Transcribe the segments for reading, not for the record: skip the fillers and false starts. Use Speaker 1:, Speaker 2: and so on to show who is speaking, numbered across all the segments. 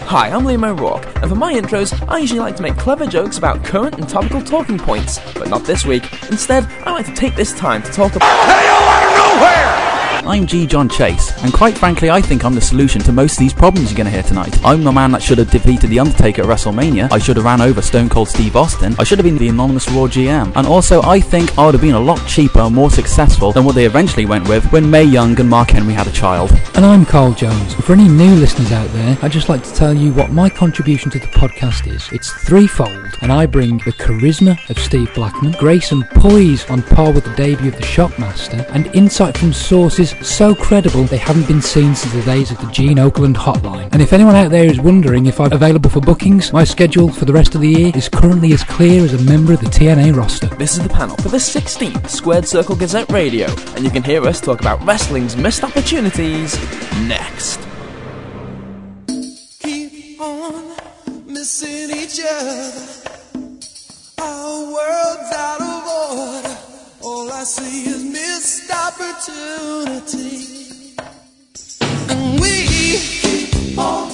Speaker 1: Hi, I'm Liam O'Rourke, and for my intros, I usually like to make clever jokes about current and topical talking points, but not this week. Instead, I like to take this time to talk about
Speaker 2: Hail out of nowhere!
Speaker 3: I'm G. John Chase, and quite frankly I think I'm the solution to most of these problems you're going to hear tonight. I'm the man that should have defeated The Undertaker at WrestleMania, I should have ran over Stone Cold Steve Austin, I should have been the anonymous Raw GM, and also I think I would have been a lot cheaper and more successful than what they eventually went with when Mae Young and Mark Henry had a child.
Speaker 4: And I'm Carl Jones. For any new listeners out there, I'd just like to tell you what my contribution to the podcast is. It's threefold, and I bring the charisma of Steve Blackman, grace and poise on par with the debut of the Shockmaster, and insight from sources so credible they haven't been seen since the days of the Gene Okerlund hotline. And if anyone out there is wondering if I'm available for bookings, my schedule for the rest of the year is currently as clear as a member of the TNA roster.
Speaker 1: This is the panel for the 16th Squared Circle Gazette Radio, and you can hear us talk about wrestling's missed opportunities next.
Speaker 5: Keep on missing each other. Our world's out of order. All I see is missed opportunity. And we keep on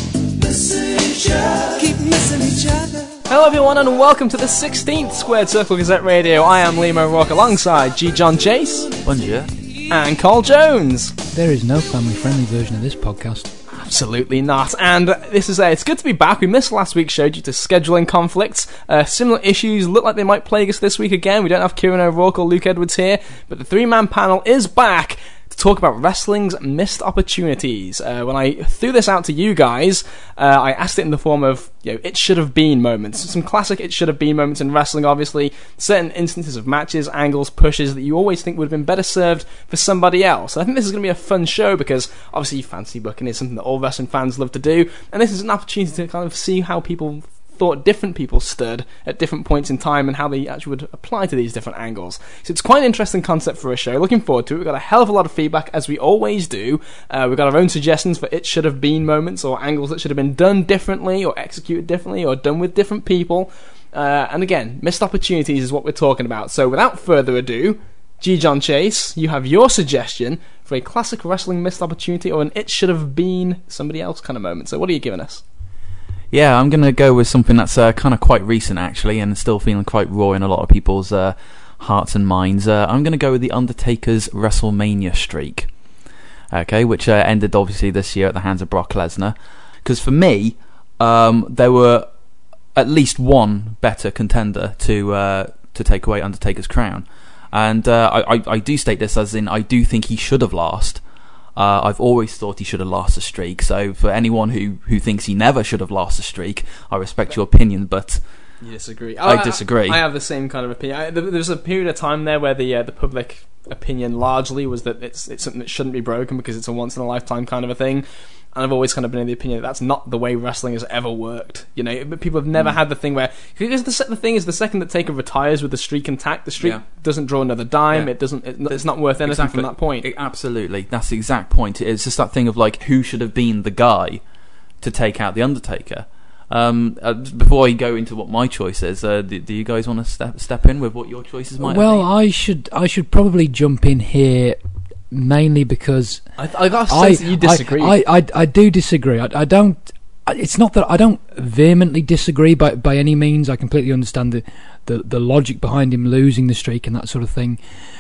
Speaker 5: missing each other. Keep missing each other.
Speaker 1: Hello everyone and welcome to the 16th Squared Circle Gazette Radio. I am Liam O'Rourke alongside G. John Chase.
Speaker 3: Bonjour.
Speaker 1: And Carl Jones.
Speaker 4: There is no family-friendly version of this podcast.
Speaker 1: Absolutely not. And it's good to be back. We missed last week's show due to scheduling conflicts. Similar issues look like they might plague us this week again. We don't have Kieran O'Rourke or Luke Edwards here, but the three-man panel is back to talk about wrestling's missed opportunities. When I threw this out to you guys, I asked it in the form of, it should have been moments. Some classic it should have been moments in wrestling, obviously. Certain instances of matches, angles, pushes that you always think would have been better served for somebody else. And I think this is going to be a fun show because obviously fantasy booking is something that all wrestling fans love to do, and this is an opportunity to kind of see how people thought different people stood at different points in time and how they actually would apply to these different angles. So it's quite an interesting concept for a show. Looking forward to it. We've got a hell of a lot of feedback, as we always do. We've got our own suggestions for it should have been moments or angles that should have been done differently or executed differently or done with different people. And again, missed opportunities is what we're talking about. So without further ado, G. John Chase, you have your suggestion for a classic wrestling missed opportunity or an it should have been somebody else kind of moment. So what are you giving us?
Speaker 3: Yeah, I'm going to go with something that's kind of quite recent, actually, and still feeling quite raw in a lot of people's hearts and minds. I'm going to go with The Undertaker's WrestleMania streak, okay, which ended, obviously, this year at the hands of Brock Lesnar. Because for me, there were at least one better contender to take away Undertaker's crown. And I do state this as in, I do think he should have lost. I've always thought he should have lost a streak, so for anyone who thinks he never should have lost a streak, I respect your opinion, but
Speaker 1: you disagree.
Speaker 3: I disagree.
Speaker 1: I have the same kind of opinion. There was a period of time there where the public opinion largely was that it's something that shouldn't be broken because it's a once-in-a-lifetime kind of a thing. And I've always kind of been in the opinion that that's not the way wrestling has ever worked. But people have never had the thing where, because the thing is, the second that Taker retires with the streak intact, the streak doesn't draw another dime.
Speaker 3: Yeah.
Speaker 1: It's not worth anything from that point.
Speaker 3: Absolutely, that's the exact point. It's just that thing of like, who should have been the guy to take out the Undertaker? Before I go into what my choice is, do you guys want to step in with what your choices might?
Speaker 4: Well,
Speaker 3: be?
Speaker 4: I should probably jump in here. Mainly because
Speaker 1: I got a sense that you disagree.
Speaker 4: I do disagree. I don't. It's not that I don't vehemently disagree by any means. I completely understand the logic behind him losing the streak and that sort of thing.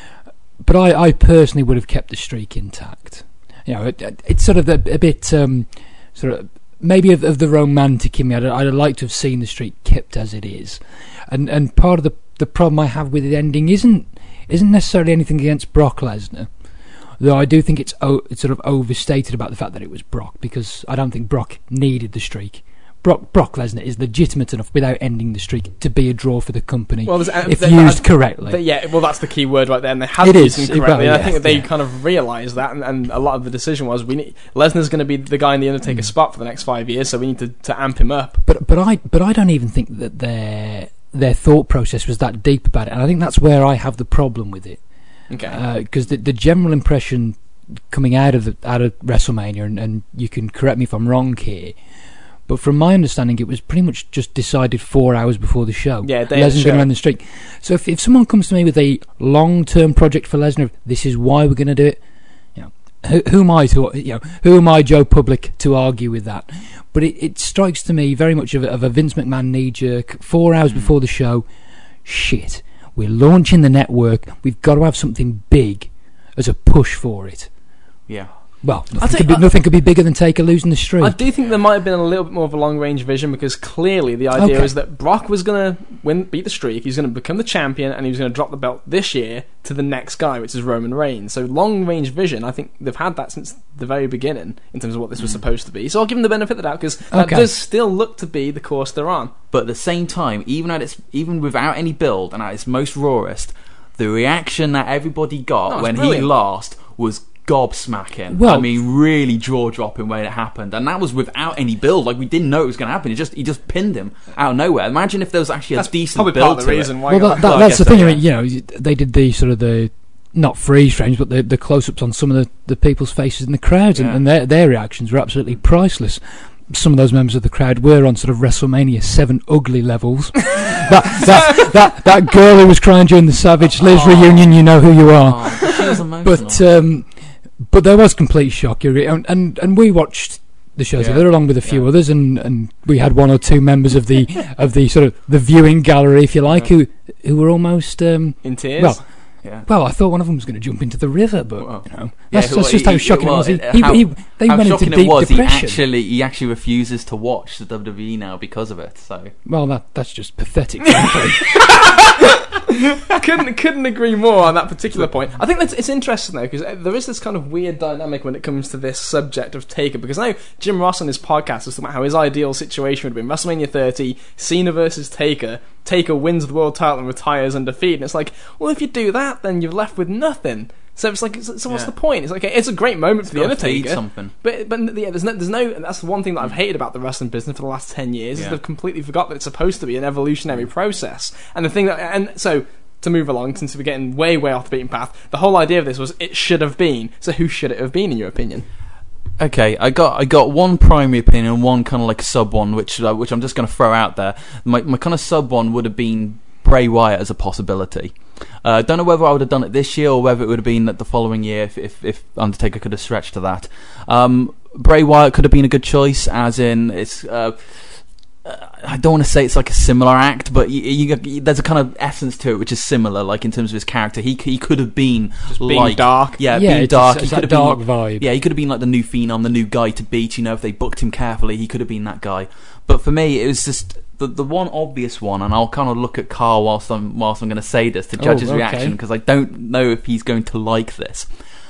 Speaker 4: But I personally would have kept the streak intact. It's sort of a bit sort of maybe of the romantic in me. I'd like to have seen the streak kept as it is. And part of the problem I have with it ending isn't necessarily anything against Brock Lesnar. Though I do think it's sort of overstated about the fact that it was Brock, because I don't think Brock needed the streak. Brock Lesnar is legitimate enough without ending the streak to be a draw for the company if used correctly.
Speaker 1: That's the key word right there, and they have used him correctly.
Speaker 4: Well,
Speaker 1: I think that they kind of realised that, and a lot of the decision was Lesnar's going to be the guy in the Undertaker spot for the next 5 years, so we need to amp him up.
Speaker 4: But I don't even think that their thought process was that deep about it, and I think that's where I have the problem with it.
Speaker 1: Okay.
Speaker 4: Because the general impression coming out of WrestleMania, and you can correct me if I'm wrong here, but from my understanding, it was pretty much just decided 4 hours before the show.
Speaker 1: Yeah,
Speaker 4: Lesnar's going to run the streak. So if someone comes to me with a long-term project for Lesnar, this is why we're going to do it. Who am I, Joe Public, to argue with that? but it strikes to me very much of a Vince McMahon knee-jerk. 4 hours before the show, shit, we're launching the network, we've got to have something big as a push for it.
Speaker 3: Yeah.
Speaker 4: Well, nothing could be bigger than Taker losing the streak.
Speaker 1: I do think there might have been a little bit more of a long-range vision, because clearly the idea is that Brock was going to beat the streak, he's going to become the champion, and he was going to drop the belt this year to the next guy, which is Roman Reigns. So long-range vision, I think they've had that since the very beginning in terms of what this was supposed to be. So I'll give them the benefit of the doubt, because that does still look to be the course they're on.
Speaker 3: But at the same time, even without any build and at its most rawest, the reaction that everybody got when he lost was gobsmacking.
Speaker 4: Well,
Speaker 3: I mean, really jaw-dropping when it happened, and that was without any build. Like, we didn't know it was going to happen. He just pinned him out of nowhere. Imagine if there was actually a decent build
Speaker 1: part of the
Speaker 3: to
Speaker 1: reason
Speaker 3: it.
Speaker 1: why.
Speaker 4: Well, that's the thing. I mean, you know, they did the sort of the not freeze frames, but the close-ups on some of the people's faces in the crowd, and their reactions were absolutely priceless. Some of those members of the crowd were on sort of WrestleMania 7 ugly levels. that girl who was crying during the Savage Liz reunion, you know who you are.
Speaker 3: She was emotional.
Speaker 4: But there was complete shock, and we watched the show together along with a few others, and we had one or two members of the sort of the viewing gallery, if you like, who were almost
Speaker 1: in tears.
Speaker 4: Well, I thought one of them was going to jump into the river, but that's just how shocking it was. They went into deep depression.
Speaker 3: He actually refuses to watch the WWE now because of it. So,
Speaker 4: well, that's just pathetic.
Speaker 1: Couldn't agree more on that particular point. I think it's interesting though, because there is this kind of weird dynamic when it comes to this subject of Taker, because I know Jim Ross on his podcast was talking about how his ideal situation would have been WrestleMania 30, Cena versus Taker. Taker wins the world title and retires undefeated. And it's like, well, if you do that, then you're left with nothing. So it's like, so what's the point? It's like, it's a great moment for the Undertaker,
Speaker 3: something.
Speaker 1: but there's no. That's the one thing that I've hated about the wrestling business for the last 10 years is they've completely forgot that it's supposed to be an evolutionary process. And the thing so to move along, since we're getting way off the beaten path, the whole idea of this was it should have been. So who should it have been in your opinion?
Speaker 3: Okay, I got one primary opinion and one kind of like a sub one, which I'm just going to throw out there. My kind of sub one would have been Bray Wyatt as a possibility. I don't know whether I would have done it this year or whether it would have been the following year if Undertaker could have stretched to that. Bray Wyatt could have been a good choice, as in it's. I don't want to say it's like a similar act, but there's a kind of essence to it which is similar, like in terms of his character. He could have been
Speaker 1: just being dark.
Speaker 3: Being dark.
Speaker 4: It's that dark vibe.
Speaker 3: Yeah, he could have been like the new Phenom, the new guy to beat. If they booked him carefully, he could have been that guy. But for me, it was just the one obvious one, and I'll kind of look at Carl whilst I'm going to say this to judge his reaction, because I don't know if he's going to like this.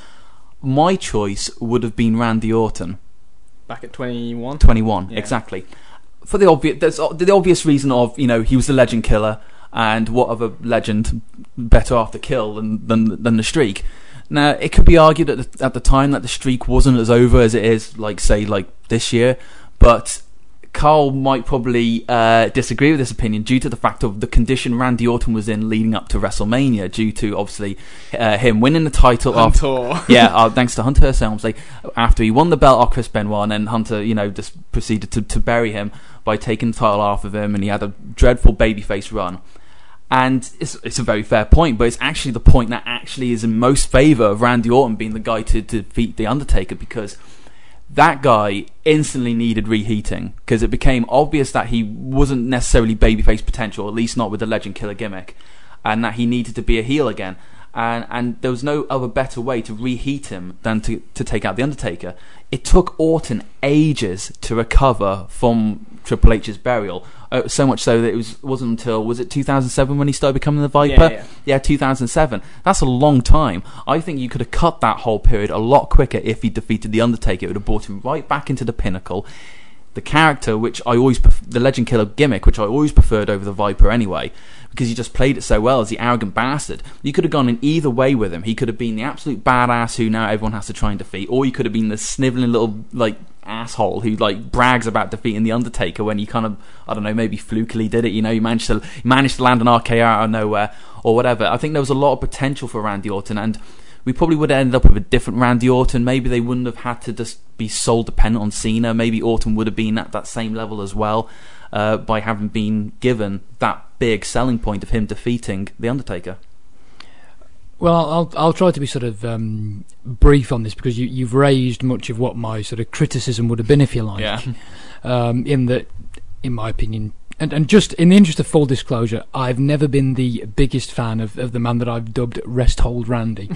Speaker 3: My choice would have been Randy Orton.
Speaker 1: Back at 21?
Speaker 3: 21, exactly. For the obvious reason of, he was the legend killer, and what other legend better after kill than the streak. Now, it could be argued at the time that the streak wasn't as over as it is, like this year, but Carl might probably disagree with this opinion due to the fact of the condition Randy Orton was in leading up to WrestleMania, due to obviously him winning the title thanks to Hunter Hearst Helmsley, after he won the belt off Chris Benoit, and then Hunter just proceeded to bury him by taking the title off of him, and he had a dreadful babyface run. And it's a very fair point, but it's actually the point that actually is in most favour of Randy Orton being the guy to defeat The Undertaker, because that guy instantly needed reheating, because it became obvious that he wasn't necessarily babyface potential, at least not with the Legend Killer gimmick, and that he needed to be a heel again. And there was no other better way to reheat him than to take out The Undertaker. It took Orton ages to recover from Triple H's burial, so much so that it wasn't until, was it 2007 when he started becoming the Viper? Yeah, 2007. That's a long time. I think you could have cut that whole period a lot quicker if he defeated The Undertaker. It would have brought him right back into the pinnacle. The character, which I always the Legend Killer gimmick, which I always preferred over the Viper anyway, because he just played it so well as the arrogant bastard. You could have gone in either way with him. He could have been the absolute badass who now everyone has to try and defeat, or he could have been the snivelling little asshole who brags about defeating The Undertaker when he kind of, I don't know, maybe flukily did it. He managed to land an RKO out of nowhere or whatever. I think there was a lot of potential for Randy Orton, and we probably would have ended up with a different Randy Orton. Maybe they wouldn't have had to just be sole dependent on Cena. Maybe Orton would have been at that same level as well, by having been given that big selling point of him defeating The Undertaker.
Speaker 4: Well, I'll try to be sort of brief on this, because you've raised much of what my sort of criticism would have been, if you like.
Speaker 3: Yeah.
Speaker 4: In that, in my opinion, and just in the interest of full disclosure, I've never been the biggest fan of the man that I've dubbed Rest Hold Randy.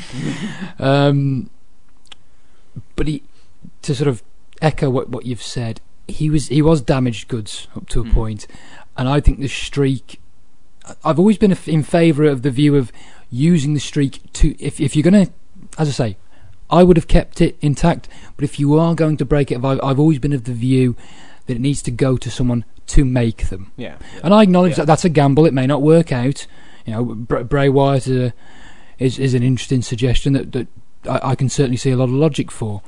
Speaker 4: But to sort of echo what you've said, he was damaged goods up to a point, and I think the streak. I've always been in favour of the view of using the streak to, if you're going to, as I say, I would have kept it intact, but if you are going to break it, I've always been of the view that it needs to go to someone to make them.
Speaker 1: Yeah.
Speaker 4: And I acknowledge that that's a gamble. It may not work out. You know, Bray Wyatt is an interesting suggestion that I can certainly see a lot of logic for.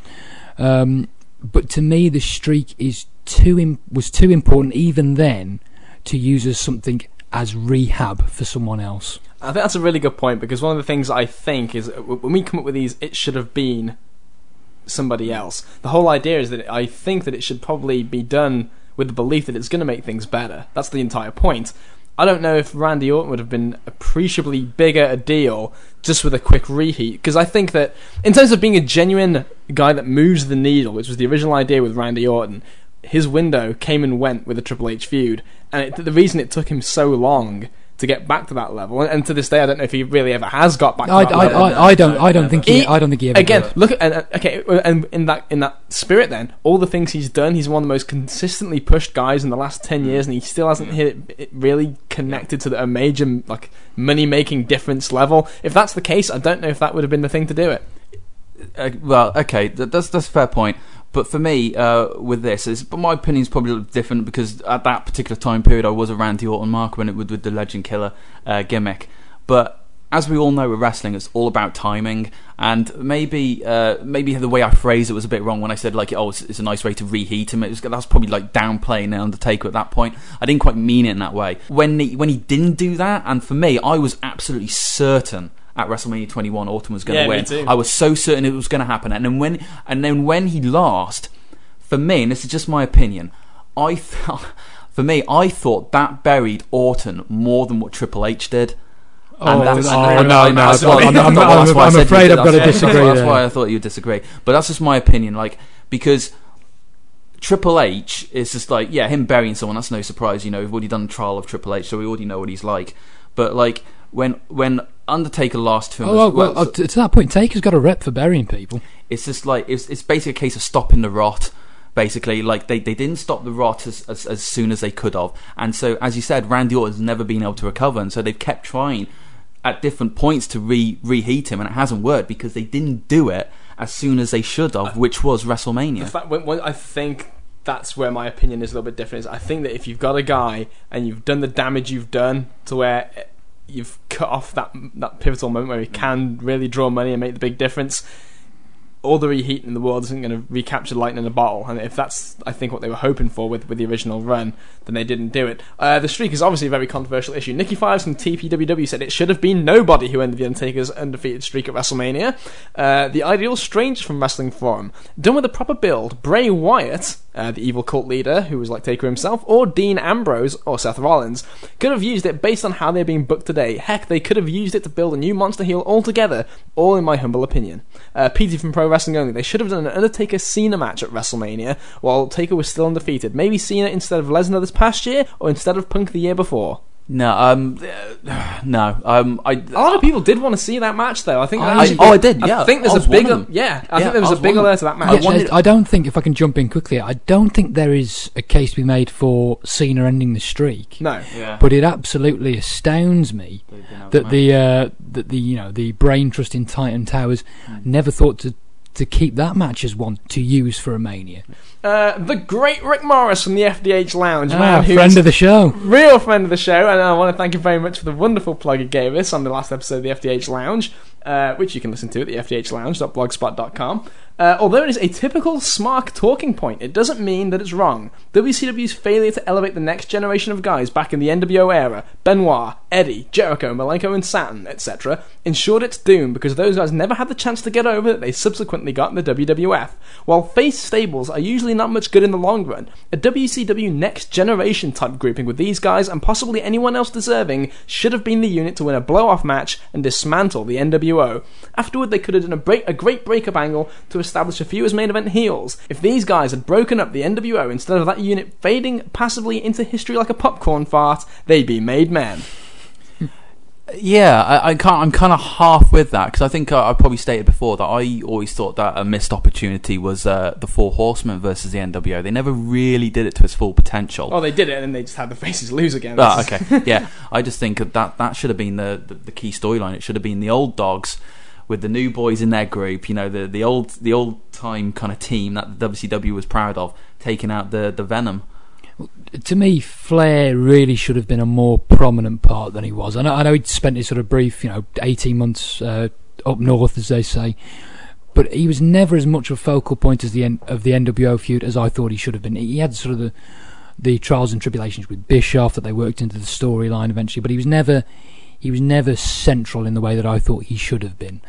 Speaker 4: But to me, the streak was too important even then to use as something as rehab for someone else.
Speaker 1: I think that's a really good point, because one of the things I think is when we come up with these, it should have been somebody else. The whole idea is that I think that it should probably be done with the belief that it's going to make things better. That's the entire point. I don't know if Randy Orton would have been appreciably bigger a deal just with a quick reheat, because I think that in terms of being a genuine guy that moves the needle, which was the original idea with Randy Orton, his window came and went with the Triple H feud, and the reason it took him so long to get back to that level, and to this day I don't know if he really ever has got back to that level.
Speaker 4: I don't think he ever
Speaker 1: again
Speaker 4: did.
Speaker 1: Look at and in that spirit, then all the things he's done, he's one of the most consistently pushed guys in the last 10 years, and he still hasn't hit it really connected to a major like money making difference level. If that's the case, I don't know if that would have been the thing to do it.
Speaker 3: Well, okay, that's a fair point. But for me, with this, but my opinion's probably a little different, because at that particular time period, I was a Randy Orton mark when it was with the Legend Killer gimmick. But as we all know with wrestling, it's all about timing, and maybe the way I phrased it was a bit wrong when I said like, oh, it's a nice way to reheat him. That's probably like downplaying the Undertaker at that point. I didn't quite mean it in that way. When he didn't do that, and for me, I was absolutely certain at WrestleMania 21 Orton was going to win.
Speaker 1: Me too.
Speaker 3: I was so certain it was going to happen, and then when he lost, for me, and this is just my opinion, I thought that buried Orton more than what Triple H did.
Speaker 4: I'm afraid I've got to disagree there.
Speaker 3: That's why I thought you'd disagree, but that's just my opinion. Like, because Triple H is just like, yeah, him burying someone, that's no surprise. You know, we've already done the trial of Triple H, so we already know what he's like. But like when Undertaker lost to him,
Speaker 4: to that point, Taker's got a rep for burying people.
Speaker 3: It's just like it's basically a case of stopping the rot. Basically, like they didn't stop the rot as soon as they could have, and so as you said, Randy Orton's never been able to recover, and so they've kept trying at different points to reheat him, and it hasn't worked because they didn't do it as soon as they should have, which was WrestleMania.
Speaker 1: In fact, I think that's where my opinion is a little bit different. Is I think that if you've got a guy and you've done the damage you've done to where you've cut off that pivotal moment where he can really draw money and make the big difference, all the reheating in the world isn't going to recapture lightning in a bottle. And if that's, I think, what they were hoping for with the original run, then they didn't do it. The streak is obviously a very controversial issue. Nikki Fives from TPWW said it should have been nobody who ended The Undertaker's undefeated streak at WrestleMania. The Ideal Stranger from Wrestling Forum: done with a proper build, Bray Wyatt, the evil cult leader who was like Taker himself, or Dean Ambrose or Seth Rollins, could have used it based on how they're being booked today. Heck, they could have used it to build a new monster heel altogether, all in my humble opinion. PT from Pro Wrestling Only: they should have done an Undertaker-Cena match at WrestleMania while Taker was still undefeated. Maybe Cena instead of Lesnar this past year, or instead of Punk the year before.
Speaker 3: No. A
Speaker 1: lot of people did want to see that match, though. I think.
Speaker 3: I did. Yeah,
Speaker 1: I think there's a big. I think there was a big alert to that match.
Speaker 4: I don't think, if I can jump in quickly, I don't think there is a case to be made for Cena ending the streak.
Speaker 1: No.
Speaker 3: Yeah.
Speaker 4: But it absolutely astounds me that the brain trust in Titan Towers never thought to keep that match as one to use for a Mania.
Speaker 1: The great Rick Morris from the FDH Lounge,
Speaker 4: friend of the show,
Speaker 1: real friend of the show, and I want to thank you very much for the wonderful plug he gave us on the last episode of the FDH Lounge, which you can listen to at the fdhlounge.blogspot.com. Although it is a typical SMARC talking point, it doesn't mean that it's wrong. WCW's failure to elevate the next generation of guys back in the NWO era, Benoit, Eddie, Jericho, Malenko and Saturn, etc., ensured its doom because those guys never had the chance to get over that they subsequently got in the WWF. While face stables are usually not much good in the long run, a WCW next generation type grouping with these guys and possibly anyone else deserving should have been the unit to win a blow-off match and dismantle the NWO NWO. Afterward, they could have done a great breakup angle to establish a few as main event heels. If these guys had broken up the NWO instead of that unit fading passively into history like a popcorn fart, they'd be made men.
Speaker 3: Yeah, I'm kind of half with that, because I think I probably stated before that I always thought that a missed opportunity was the Four Horsemen versus the NWO. They never really did it to its full potential.
Speaker 1: Oh, they did it, and then they just had the faces lose again.
Speaker 3: Okay. Yeah, I just think that should have been the key storyline. It should have been the old dogs with the new boys in their group. You know, the old time kind of team that the WCW was proud of, taking out the Venom.
Speaker 4: To me, Flair really should have been a more prominent part than he was. I know he'd spent his sort of brief, 18 months up north, as they say, but he was never as much a focal point as the NWO feud as I thought he should have been. He had sort of the trials and tribulations with Bischoff that they worked into the storyline eventually, but he was never central in the way that I thought he should have been.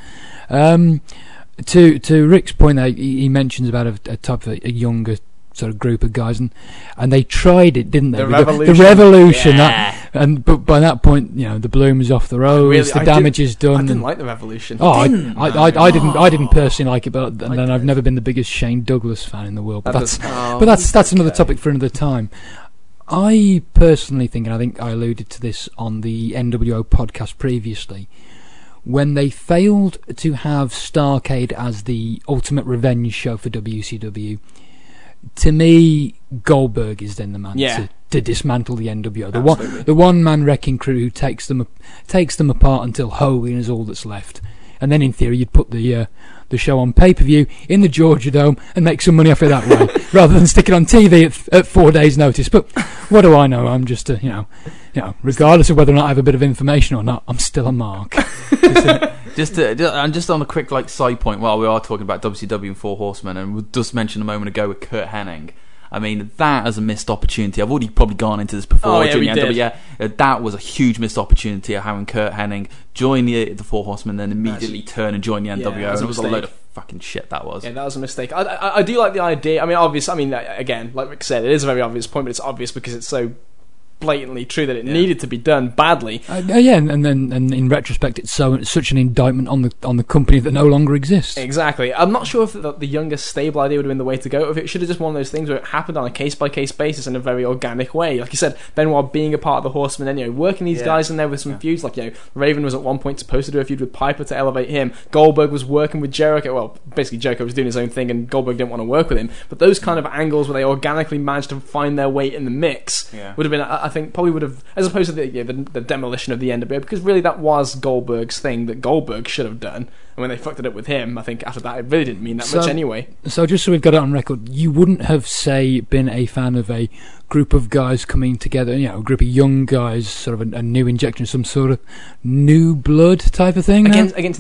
Speaker 4: To Rick's point, there, he mentions about a type of a younger sort of group of guys, and they tried it, didn't they?
Speaker 1: The Revolution.
Speaker 4: The Revolution.
Speaker 1: Yeah.
Speaker 4: But by that point, the bloom is off the rose, the damage is done.
Speaker 1: I didn't like the Revolution.
Speaker 4: Oh, I didn't personally like it, but then I've never been the biggest Shane Douglas fan in the world. But that's another topic for another time. I personally think, and I think I alluded to this on the NWO podcast previously, when they failed to have Starrcade as the ultimate revenge show for WCW, to me, Goldberg is then the man to dismantle the NWO. The one-man wrecking crew who takes them apart until Hogan is all that's left. And then, in theory, you'd put the show on pay-per-view in the Georgia Dome and make some money off it that way, rather than stick it on TV at 4 days' notice. But what do I know? I'm just regardless of whether or not I have a bit of information or not, I'm still a mark.
Speaker 3: Just on a quick side point, while we are talking about WCW and Four Horsemen, and we just mentioned a moment ago with Kurt Hennig. I mean, that as a missed opportunity. I've already probably gone into this before. That was a huge missed opportunity of having Kurt Hennig join the Four Horsemen, then immediately turn and join the NWO. And it was a load of fucking shit. That was.
Speaker 1: Yeah, that was a mistake. I do like the idea. I mean, again, like Rick said, it is a very obvious point, but it's obvious because it's so blatantly true that it needed to be done badly.
Speaker 4: And in retrospect, it's such an indictment on the company that no longer exists.
Speaker 1: Exactly. I'm not sure if the younger, stable idea would have been the way to go. If it should have just one of those things where it happened on a case-by-case basis in a very organic way. Like you said, Benoit being a part of the Horsemen, and working these guys in there with some feuds. Like Raven was at one point supposed to do a feud with Piper to elevate him. Goldberg was working with Jericho. Well, basically Jericho was doing his own thing, and Goldberg didn't want to work with him. But those kind of angles where they organically managed to find their way in the mix would have been, I think, probably would have, as opposed to the demolition of the NWO, because really that was Goldberg's thing that Goldberg should have done. And when they fucked it up with him, I think after that it really didn't mean that much anyway. So
Speaker 4: just so we've got it on record, you wouldn't have, say, been a fan of a group of guys coming together, a group of young guys, sort of a new injection, some sort of new blood type of thing?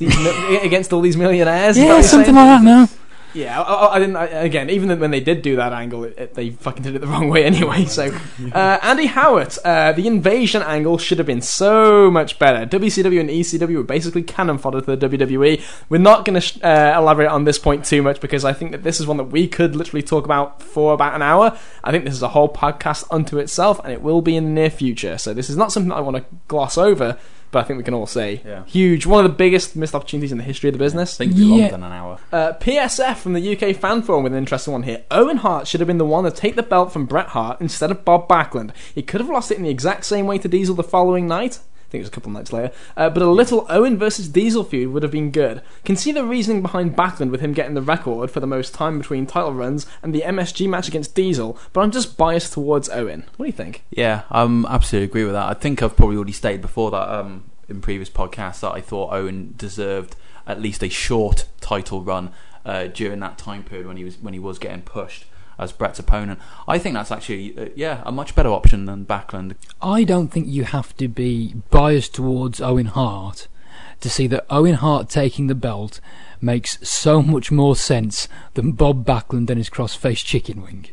Speaker 1: Against all these millionaires?
Speaker 4: Yeah, something like that now.
Speaker 1: Yeah, I didn't. Again, even when they did do that angle, they fucking did it the wrong way anyway. So, Andy Howard, the invasion angle should have been so much better. WCW and ECW were basically cannon fodder for the WWE. We're not going to elaborate on this point too much, because I think that this is one that we could literally talk about for about an hour. I think this is a whole podcast unto itself, and it will be in the near future. So this is not something that I want to gloss over. But I think we can all say, huge, one of the biggest missed opportunities in the history of the business.
Speaker 3: I think it'd be longer than an hour.
Speaker 1: PSF from the UK fan forum with an interesting one here. Owen Hart should have been the one to take the belt from Bret Hart instead of Bob Backlund. He could have lost it in the exact same way to Diesel the following night. I think it was a couple of nights later. But a little Owen versus Diesel feud would have been good. Can see the reasoning behind Backlund with him getting the record for the most time between title runs and the MSG match against Diesel, but I'm just biased towards Owen. What do you think?
Speaker 3: Yeah, I absolutely agree with that. I think I've probably already stated before that in previous podcasts that I thought Owen deserved at least a short title run during that time period when he was getting pushed as Bret's opponent. I think that's actually a much better option than Backlund.
Speaker 4: I don't think you have to be biased towards Owen Hart to see that Owen Hart taking the belt makes so much more sense than Bob Backlund and his cross-faced chicken wing.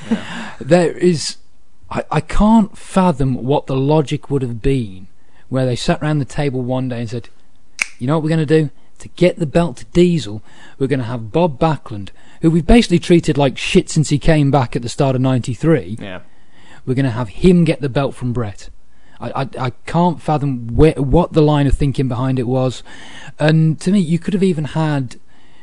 Speaker 4: There is, I can't fathom what the logic would have been where they sat round the table one day and said, you know what we're going to do? To get the belt to Diesel, we're going to have Bob Backlund, who we've basically treated like shit since he came back at the start of '93.
Speaker 1: Yeah.
Speaker 4: We're going to have him get the belt from Bret. I can't fathom what the line of thinking behind it was. And to me, you could have even had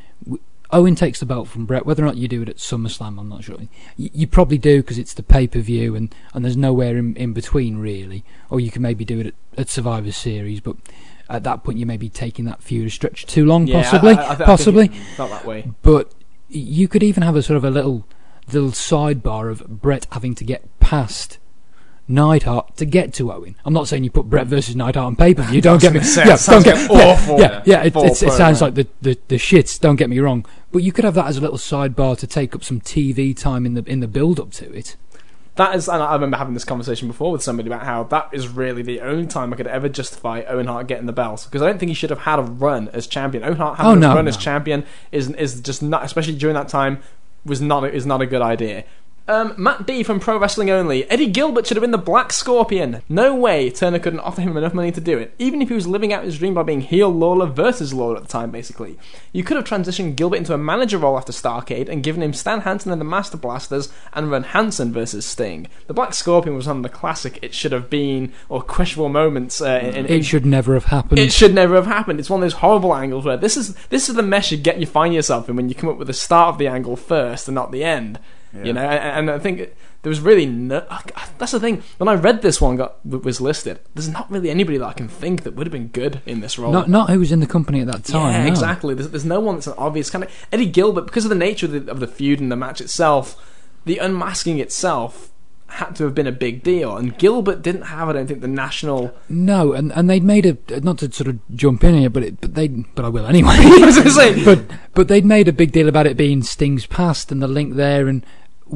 Speaker 4: Owen takes the belt from Bret. Whether or not you do it at SummerSlam, I'm not sure. You probably do, because it's the pay-per-view, and there's nowhere in between, really. Or you can maybe do it at Survivor Series, but at that point you may be taking that feud a stretch too long, possibly. Possibly.
Speaker 1: I think it felt that way.
Speaker 4: But you could even have a sort of a little sidebar of Bret having to get past Neidhart to get to Owen. I'm not saying you put Bret versus Neidhart on pay-per-view. Don't get me.
Speaker 1: Awful.
Speaker 4: It sounds like the shits. Don't get me wrong. But you could have that as a little sidebar to take up some TV time in the build-up to it.
Speaker 1: That is, and I remember having this conversation before with somebody about how that is really the only time I could ever justify Owen Hart getting the belt, because I don't think he should have had a run as champion. Owen Hart having a run as champion is just not, especially during that time, is not a good idea. Matt B from Pro Wrestling Only. Eddie Gilbert should have been the Black Scorpion. No way Turner couldn't offer him enough money to do it, even if he was living out his dream by being heel Lawler versus Lawler at the time, basically. You could have transitioned Gilbert into a manager role after Starrcade and given him Stan Hansen and the Master Blasters and run Hansen versus Sting. The Black Scorpion was one of the classic it should have been, or questionable moments.
Speaker 4: It should never have happened.
Speaker 1: It should never have happened. It's one of those horrible angles where this is the mess you find yourself in when you come up with the start of the angle first and not the end. Yeah. You know, and I think there was really that's the thing. When I read this one was listed, there's not really anybody that I can think that would have been good in this role.
Speaker 4: Not who was in the company at that time.
Speaker 1: Yeah,
Speaker 4: no.
Speaker 1: Exactly. There's no one that's an obvious kind of Eddie Gilbert, because of the nature of the feud and the match itself. The unmasking itself had to have been a big deal, and Gilbert didn't have, I don't think, the national.
Speaker 4: No, and they'd made not to sort of jump in here, but I will anyway.
Speaker 1: I was going to say,
Speaker 4: but they'd made a big deal about it being Sting's past and the link there, and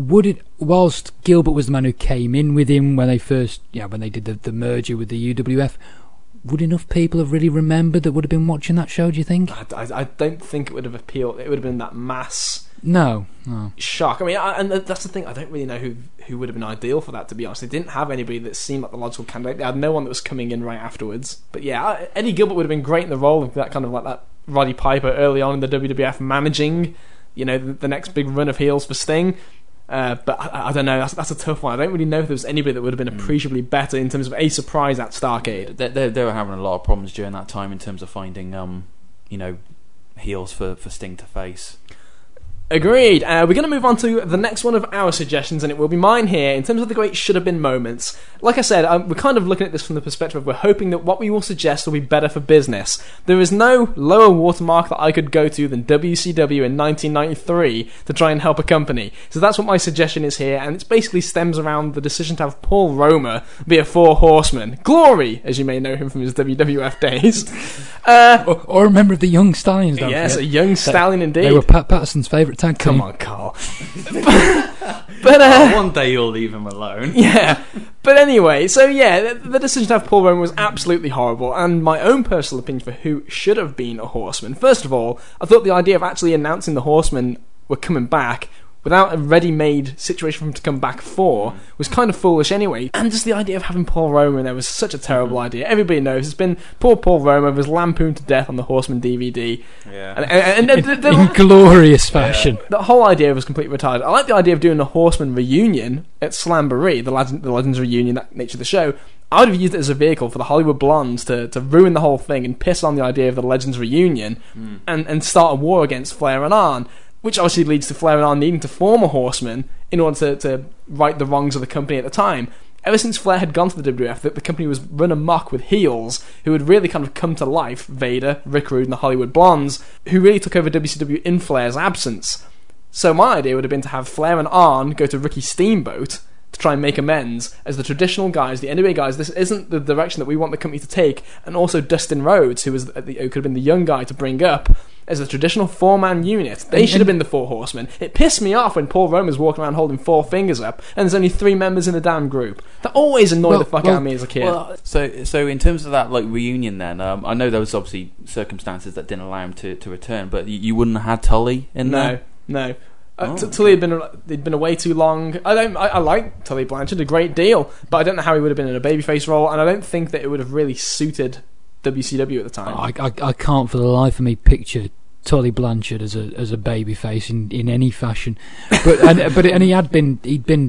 Speaker 4: whilst Gilbert was the man who came in with him when they first, when they did the merger with the UWF, would enough people have really remembered that would have been watching that show, do you think?
Speaker 1: I don't think it would have appealed. It would have been that mass.
Speaker 4: No.
Speaker 1: Shock. I mean, and that's the thing. I don't really know who would have been ideal for that, to be honest. They didn't have anybody that seemed like the logical candidate. They had no one that was coming in right afterwards. But yeah, Eddie Gilbert would have been great in the role of that kind of like that Roddy Piper early on in the WWF, managing, the next big run of heels for Sting. But I don't know. That's a tough one. I don't really know if there was anybody that would have been appreciably better in terms of a surprise at Starrcade.
Speaker 3: They were having a lot of problems during that time in terms of finding, heels for Sting to face.
Speaker 1: Agreed. We're going to move on to the next one of our suggestions, and it will be mine here, in terms of the great should-have-been moments. Like I said, we're kind of looking at this from the perspective of we're hoping that what we will suggest will be better for business. There is no lower watermark that I could go to than WCW in 1993 to try and help a company. So that's what my suggestion is here, and it basically stems around the decision to have Paul Roma be a Four Horseman. Glory, as you may know him from his WWF days.
Speaker 4: Or a member of the Young Stallions, don't
Speaker 1: Yes,
Speaker 4: forget.
Speaker 1: a young stallion indeed.
Speaker 4: They were Pat Patterson's favourite tag team.
Speaker 1: Come on, Carl. But
Speaker 3: one day you'll leave him alone.
Speaker 1: Yeah. But anyway, so yeah, the decision to have Paul Roma was absolutely horrible, and my own personal opinion for who should have been a Horseman. First of all, I thought the idea of actually announcing the Horsemen were coming back without a ready-made situation for him to come back for was kind of foolish anyway. And just the idea of having Paul Roma in there was such a terrible idea. Everybody knows it's been poor Paul Roma was lampooned to death on the Horseman DVD.
Speaker 3: Yeah.
Speaker 1: And
Speaker 4: in glorious fashion.
Speaker 1: The whole idea was completely retarded. I like the idea of doing a Horseman reunion at Slamboree, the Legends reunion, that nature of the show. I would have used it as a vehicle for the Hollywood Blondes to ruin the whole thing and piss on the idea of the Legends reunion and start a war against Flair and Arn, which obviously leads to Flair and Arn needing to form a Horseman in order to right the wrongs of the company at the time. Ever since Flair had gone to the WWF, the company was run amok with heels who had really kind of come to life. Vader, Rick Rude and the Hollywood Blondes, who really took over WCW in Flair's absence. So my idea would have been to have Flair and Arn go to Ricky Steamboat to try and make amends as the traditional guys, the NWA guys. This isn't the direction that we want the company to take, and also Dustin Rhodes, who could have been the young guy to bring up as a traditional four-man unit. They should have been the Four Horsemen. It pissed me off when Paul Roman's walking around holding four fingers up, and there's only three members in the damn group. That always annoyed the fuck out of me as a kid.
Speaker 3: Well, so in terms of that reunion, then I know there was obviously circumstances that didn't allow him to return, but you wouldn't have had Tully in there.
Speaker 1: No. Tully had been away too long. I like Tully Blanchard a great deal, but I don't know how he would have been in a babyface role, and I don't think that it would have really suited WCW at the time.
Speaker 4: I can't for the life of me picture Tully Blanchard as a babyface in any fashion, but he'd been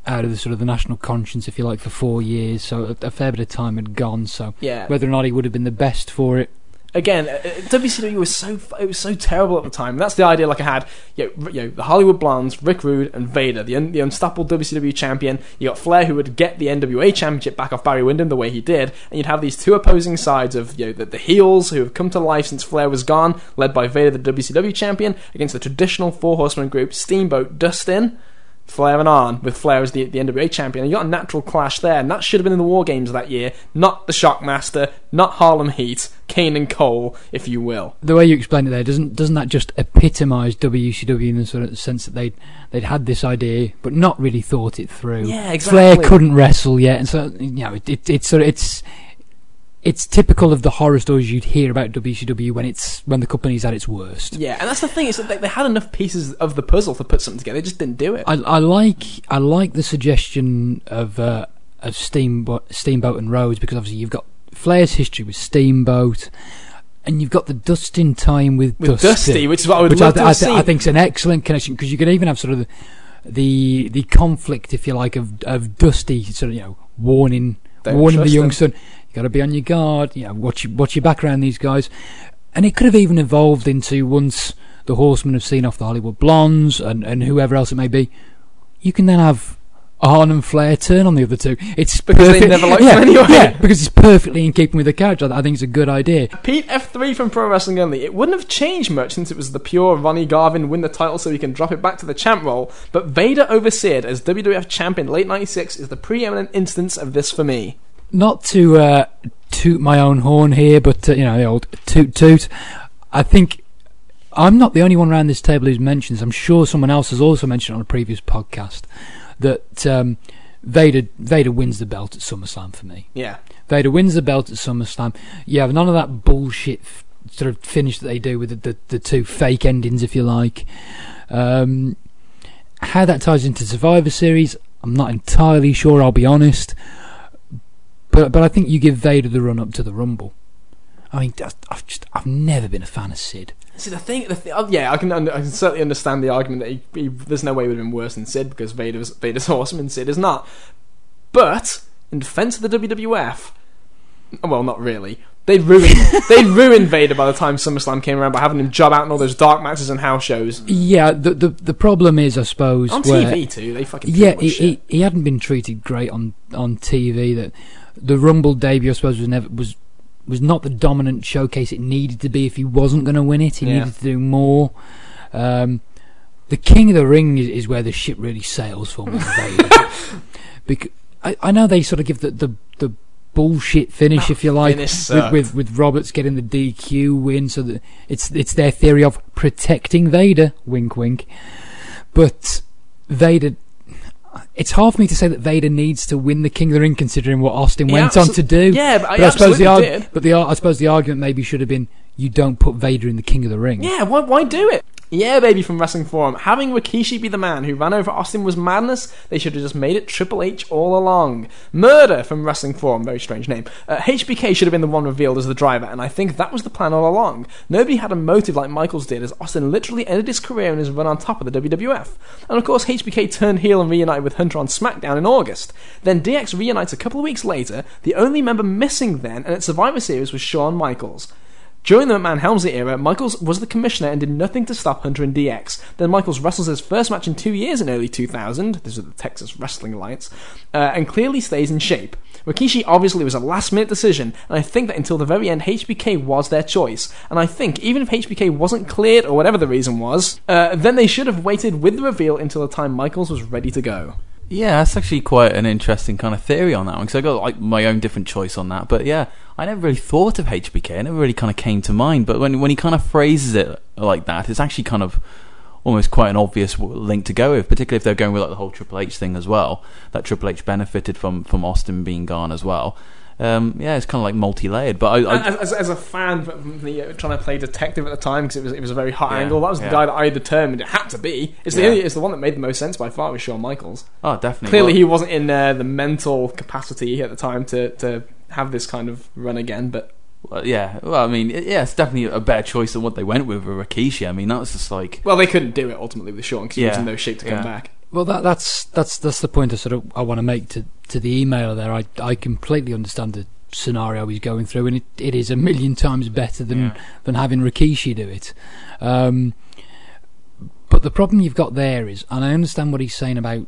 Speaker 4: out of the sort of the national conscience, if you like, for 4 years. So a fair bit of time had gone. So
Speaker 1: Yeah.
Speaker 4: whether or not he would have been the best for it.
Speaker 1: Again, WCW was so terrible at the time. That's the idea. Like I had, the Hollywood Blondes, Rick Rude and Vader, the unstoppable WCW champion. You got Flair, who would get the NWA championship back off Barry Windham the way he did, and you'd have these two opposing sides of the heels who have come to life since Flair was gone, led by Vader, the WCW champion, against the traditional Four Horsemen group: Steamboat, Dustin, Flair and Arn, with Flair as the NWA champion. And you got a natural clash there, and that should have been in the War Games that year, not the Shockmaster, not Harlem Heat, Kane and Cole, if you will.
Speaker 4: The way you explained it there, doesn't that just epitomise WCW in the sort of sense that they'd had this idea but not really thought it through?
Speaker 1: Yeah, exactly.
Speaker 4: Flair couldn't wrestle yet, and so it's typical of the horror stories you'd hear about WCW when the company's at its worst.
Speaker 1: Yeah, and that's the thing, is that they had enough pieces of the puzzle to put something together, they just didn't do it.
Speaker 4: I like the suggestion of Steamboat and Rhodes, because obviously you've got Flair's history with Steamboat, and you've got the Dustin time with
Speaker 1: Dusty, which is what I would love to have seen.
Speaker 4: I think it's an excellent connection, because you can even have sort of the conflict, if you like, of Dusty sort of warning the young son, you got to be on your guard, watch your back around these guys. And it could have even evolved into, once the Horsemen have seen off the Hollywood Blondes and whoever else it may be, you can then have Arn and Flair turn on the other two. It's
Speaker 1: because
Speaker 4: perfect.
Speaker 1: they never liked them anyway.
Speaker 4: Yeah, because it's perfectly in keeping with the character. I think it's a good idea.
Speaker 1: Pete F3 from Pro Wrestling Only. It wouldn't have changed much since it was the pure Ronnie Garvin win the title so he can drop it back to the champ role, but Vader over Sid as WWF champion late 96 is the preeminent instance of this for me.
Speaker 4: Not to toot my own horn here, but the old toot. I think I'm not the only one around this table who's mentioned this. I'm sure someone else has also mentioned on a previous podcast that Vader wins the belt at SummerSlam for me.
Speaker 1: Yeah.
Speaker 4: Vader wins the belt at SummerSlam. You have none of that bullshit sort of finish that they do with the two fake endings, if you like. How that ties into Survivor Series, I'm not entirely sure, I'll be honest. But I think you give Vader the run up to the Rumble. I mean, I've never been a fan of Sid.
Speaker 1: See, the thing, I can certainly understand the argument that he there's no way he would have been worse than Sid, because Vader's awesome and Sid is not. But in defence of the WWF, well, not really. They ruined Vader by the time SummerSlam came around by having him job out in all those dark matches and house shows.
Speaker 4: Yeah, the problem is, I suppose,
Speaker 1: on TV too. They fucking
Speaker 4: he hadn't been treated great on TV. That the Rumble debut, I suppose, was not the dominant showcase it needed to be. If he wasn't going to win it, he needed to do more. The King of the Ring is where the ship really sails for me. Because I know they sort of give the bullshit finish, if you like, with Roberts getting the DQ win, so that it's their theory of protecting Vader, wink wink. But Vader, it's hard for me to say that Vader needs to win the King of the Ring, considering what Austin went on to do.
Speaker 1: Yeah, but
Speaker 4: I suppose I suppose the argument maybe should have been, you don't put Vader in the King of the Ring.
Speaker 1: Yeah, why do it? Yeah, baby, from Wrestling Forum. Having Rikishi be the man who ran over Austin was madness. They should have just made it Triple H all along. Murder from Wrestling Forum. Very strange name. HBK should have been the one revealed as the driver, and I think that was the plan all along. Nobody had a motive like Michaels did, as Austin literally ended his career in his run on top of the WWF. And of course, HBK turned heel and reunited with Hunter on SmackDown in August. Then DX reunites a couple of weeks later. The only member missing then, and at Survivor Series, was Shawn Michaels. During the McMahon-Helmsley era, Michaels was the commissioner and did nothing to stop Hunter and DX. Then Michaels wrestles his first match in 2 years in early 2000, this is the Texas Wrestling Alliance, and clearly stays in shape. Rikishi obviously was a last-minute decision, and I think that until the very end, HBK was their choice. And I think, even if HBK wasn't cleared, or whatever the reason was, then they should have waited with the reveal until the time Michaels was ready to go.
Speaker 3: Yeah, that's actually quite an interesting kind of theory on that one, because I got my own different choice on that. But yeah, I never really thought of HBK. It never really kind of came to mind. But when he kind of phrases it like that, it's actually kind of almost quite an obvious link to go with, particularly if they're going with like the whole Triple H thing as well. That Triple H benefited from Austin being gone as well. Yeah, it's kind of like multi-layered. But
Speaker 1: as a fan, trying to play detective at the time, because it was a very hot angle, that was the guy that I determined it had to be. It's the one that made the most sense by far, was Shawn Michaels.
Speaker 3: Oh, definitely.
Speaker 1: Clearly, he wasn't in the mental capacity at the time to have this kind of run again, but.
Speaker 3: Well, I mean, it's definitely a better choice than what they went with Rikishi. I mean, that was just like...
Speaker 1: Well, they couldn't do it ultimately with Shawn, because he was in no shape to come back.
Speaker 4: Well, that's the point I want to make to the emailer there. I completely understand the scenario he's going through, and it is a million times better than having Rikishi do it. But the problem you've got there is, and I understand what he's saying about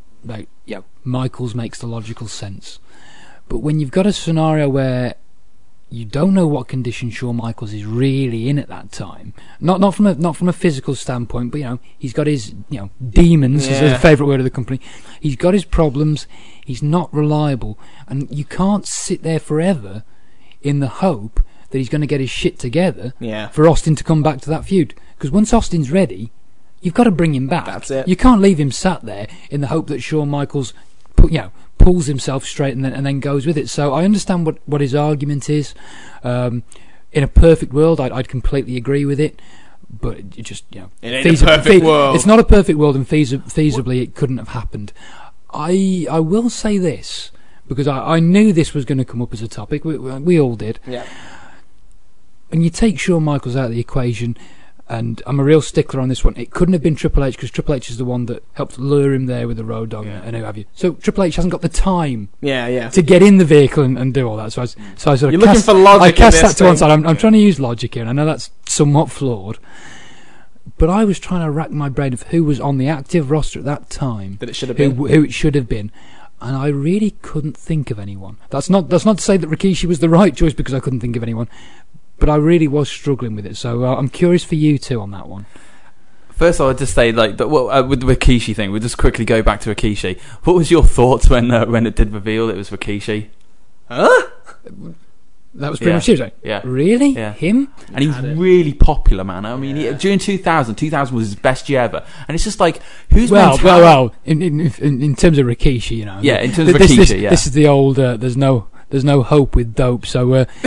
Speaker 4: Michaels makes the logical sense, but when you've got a scenario where you don't know what condition Shawn Michaels is really in at that time, not from a physical standpoint, but he's got his demons, is a favourite word of the company. He's got his problems. He's not reliable, and you can't sit there forever in the hope that he's going to get his shit together for Austin to come back to that feud. Because once Austin's ready, you've got to bring him back.
Speaker 1: That's it.
Speaker 4: You can't leave him sat there in the hope that Shawn Michaels pulls himself straight and then goes with it. So I understand what his argument is. In a perfect world, I'd completely agree with it. But it just
Speaker 1: it ain't a perfect world.
Speaker 4: It's not a perfect world, and feasibly it couldn't have happened. I will say this, because I knew this was going to come up as a topic. We all did.
Speaker 1: Yeah.
Speaker 4: When you take Shawn Michaels out of the equation, and I'm a real stickler on this one, it couldn't have been Triple H, because Triple H is the one that helped lure him there with the Road Dogg and who have you. So Triple H hasn't got the time to get in the vehicle and do all that. So I sort of
Speaker 1: You're looking for logic.
Speaker 4: I cast that to one side. I'm trying to use logic here, and I know that's somewhat flawed. But I was trying to rack my brain of who was on the active roster at that time.
Speaker 1: That it should have been.
Speaker 4: Who it should have been. And I really couldn't think of anyone. That's not to say that Rikishi was the right choice, because I couldn't think of anyone. But I really was struggling with it. So I'm curious for you two on that one.
Speaker 3: First, I would just say, with the Rikishi thing, we'll just quickly go back to Rikishi. What was your thoughts when it did reveal it was Rikishi?
Speaker 1: Huh?
Speaker 4: That was pretty much it.
Speaker 3: Yeah.
Speaker 4: Really?
Speaker 3: Yeah.
Speaker 4: Him?
Speaker 3: And he was really popular, man. I mean, during 2000 was his best year ever. And it's just like, who's
Speaker 4: Well, in terms of Rikishi,
Speaker 3: Yeah, in terms of Rikishi,
Speaker 4: This is the old, there's no hope with dope, so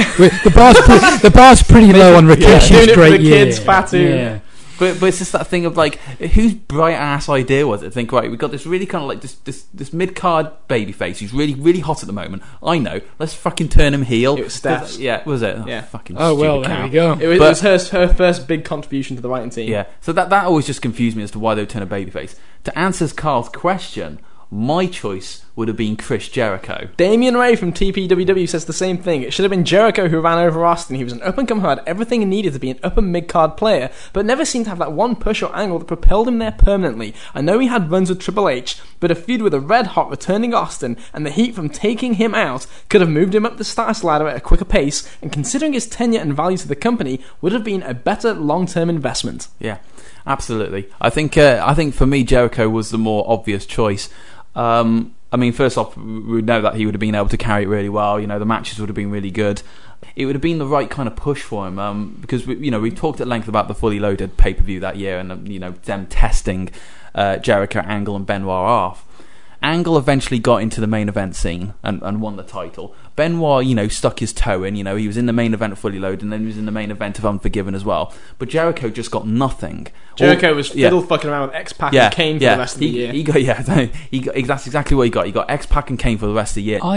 Speaker 4: the bar's pretty low on Rikishi's great year.
Speaker 1: Kids, Fatu.
Speaker 4: Yeah.
Speaker 3: But it's just that thing of whose bright ass idea was it to think, right, we've got this really kind of this mid card babyface who's really really hot at the moment. I know, let's fucking turn him heel.
Speaker 1: It was Steph's.
Speaker 3: Yeah, was it?
Speaker 1: Yeah.
Speaker 3: Fucking.
Speaker 4: Oh well,
Speaker 3: stupid
Speaker 4: there
Speaker 3: cow.
Speaker 4: we go.
Speaker 1: It was her first big contribution to the writing team.
Speaker 3: Yeah, so that always just confused me as to why they would turn a babyface. To answer Carl's question, my choice would have been Chris Jericho.
Speaker 1: Damian Ray from TPWW says the same thing. It should have been Jericho who ran over Austin. He was an up-and-comer who had everything he needed to be an upper mid-card player, but never seemed to have that one push or angle that propelled him there permanently. I know he had runs with Triple H, but a feud with a red-hot returning Austin and the heat from taking him out could have moved him up the status ladder at a quicker pace, and considering his tenure and value to the company, would have been a better long-term investment.
Speaker 3: Yeah, absolutely. I think for me, Jericho was the more obvious choice. I mean, first off, we know that he would have been able to carry it really well. The matches would have been really good. It would have been the right kind of push for him, because we talked at length about the Fully Loaded pay-per-view that year, and them testing Jericho, Angle, and Benoit off. Angle eventually got into the main event scene and won the title. Benoit, stuck his toe in. He was in the main event of Fully Loaded, and then he was in the main event of Unforgiven as well. But Jericho just got nothing.
Speaker 1: Jericho was fiddle fucking around with X-Pac and Kane for the rest of the year.
Speaker 3: That's exactly what he got. He got X-Pac and Kane for the rest of the year.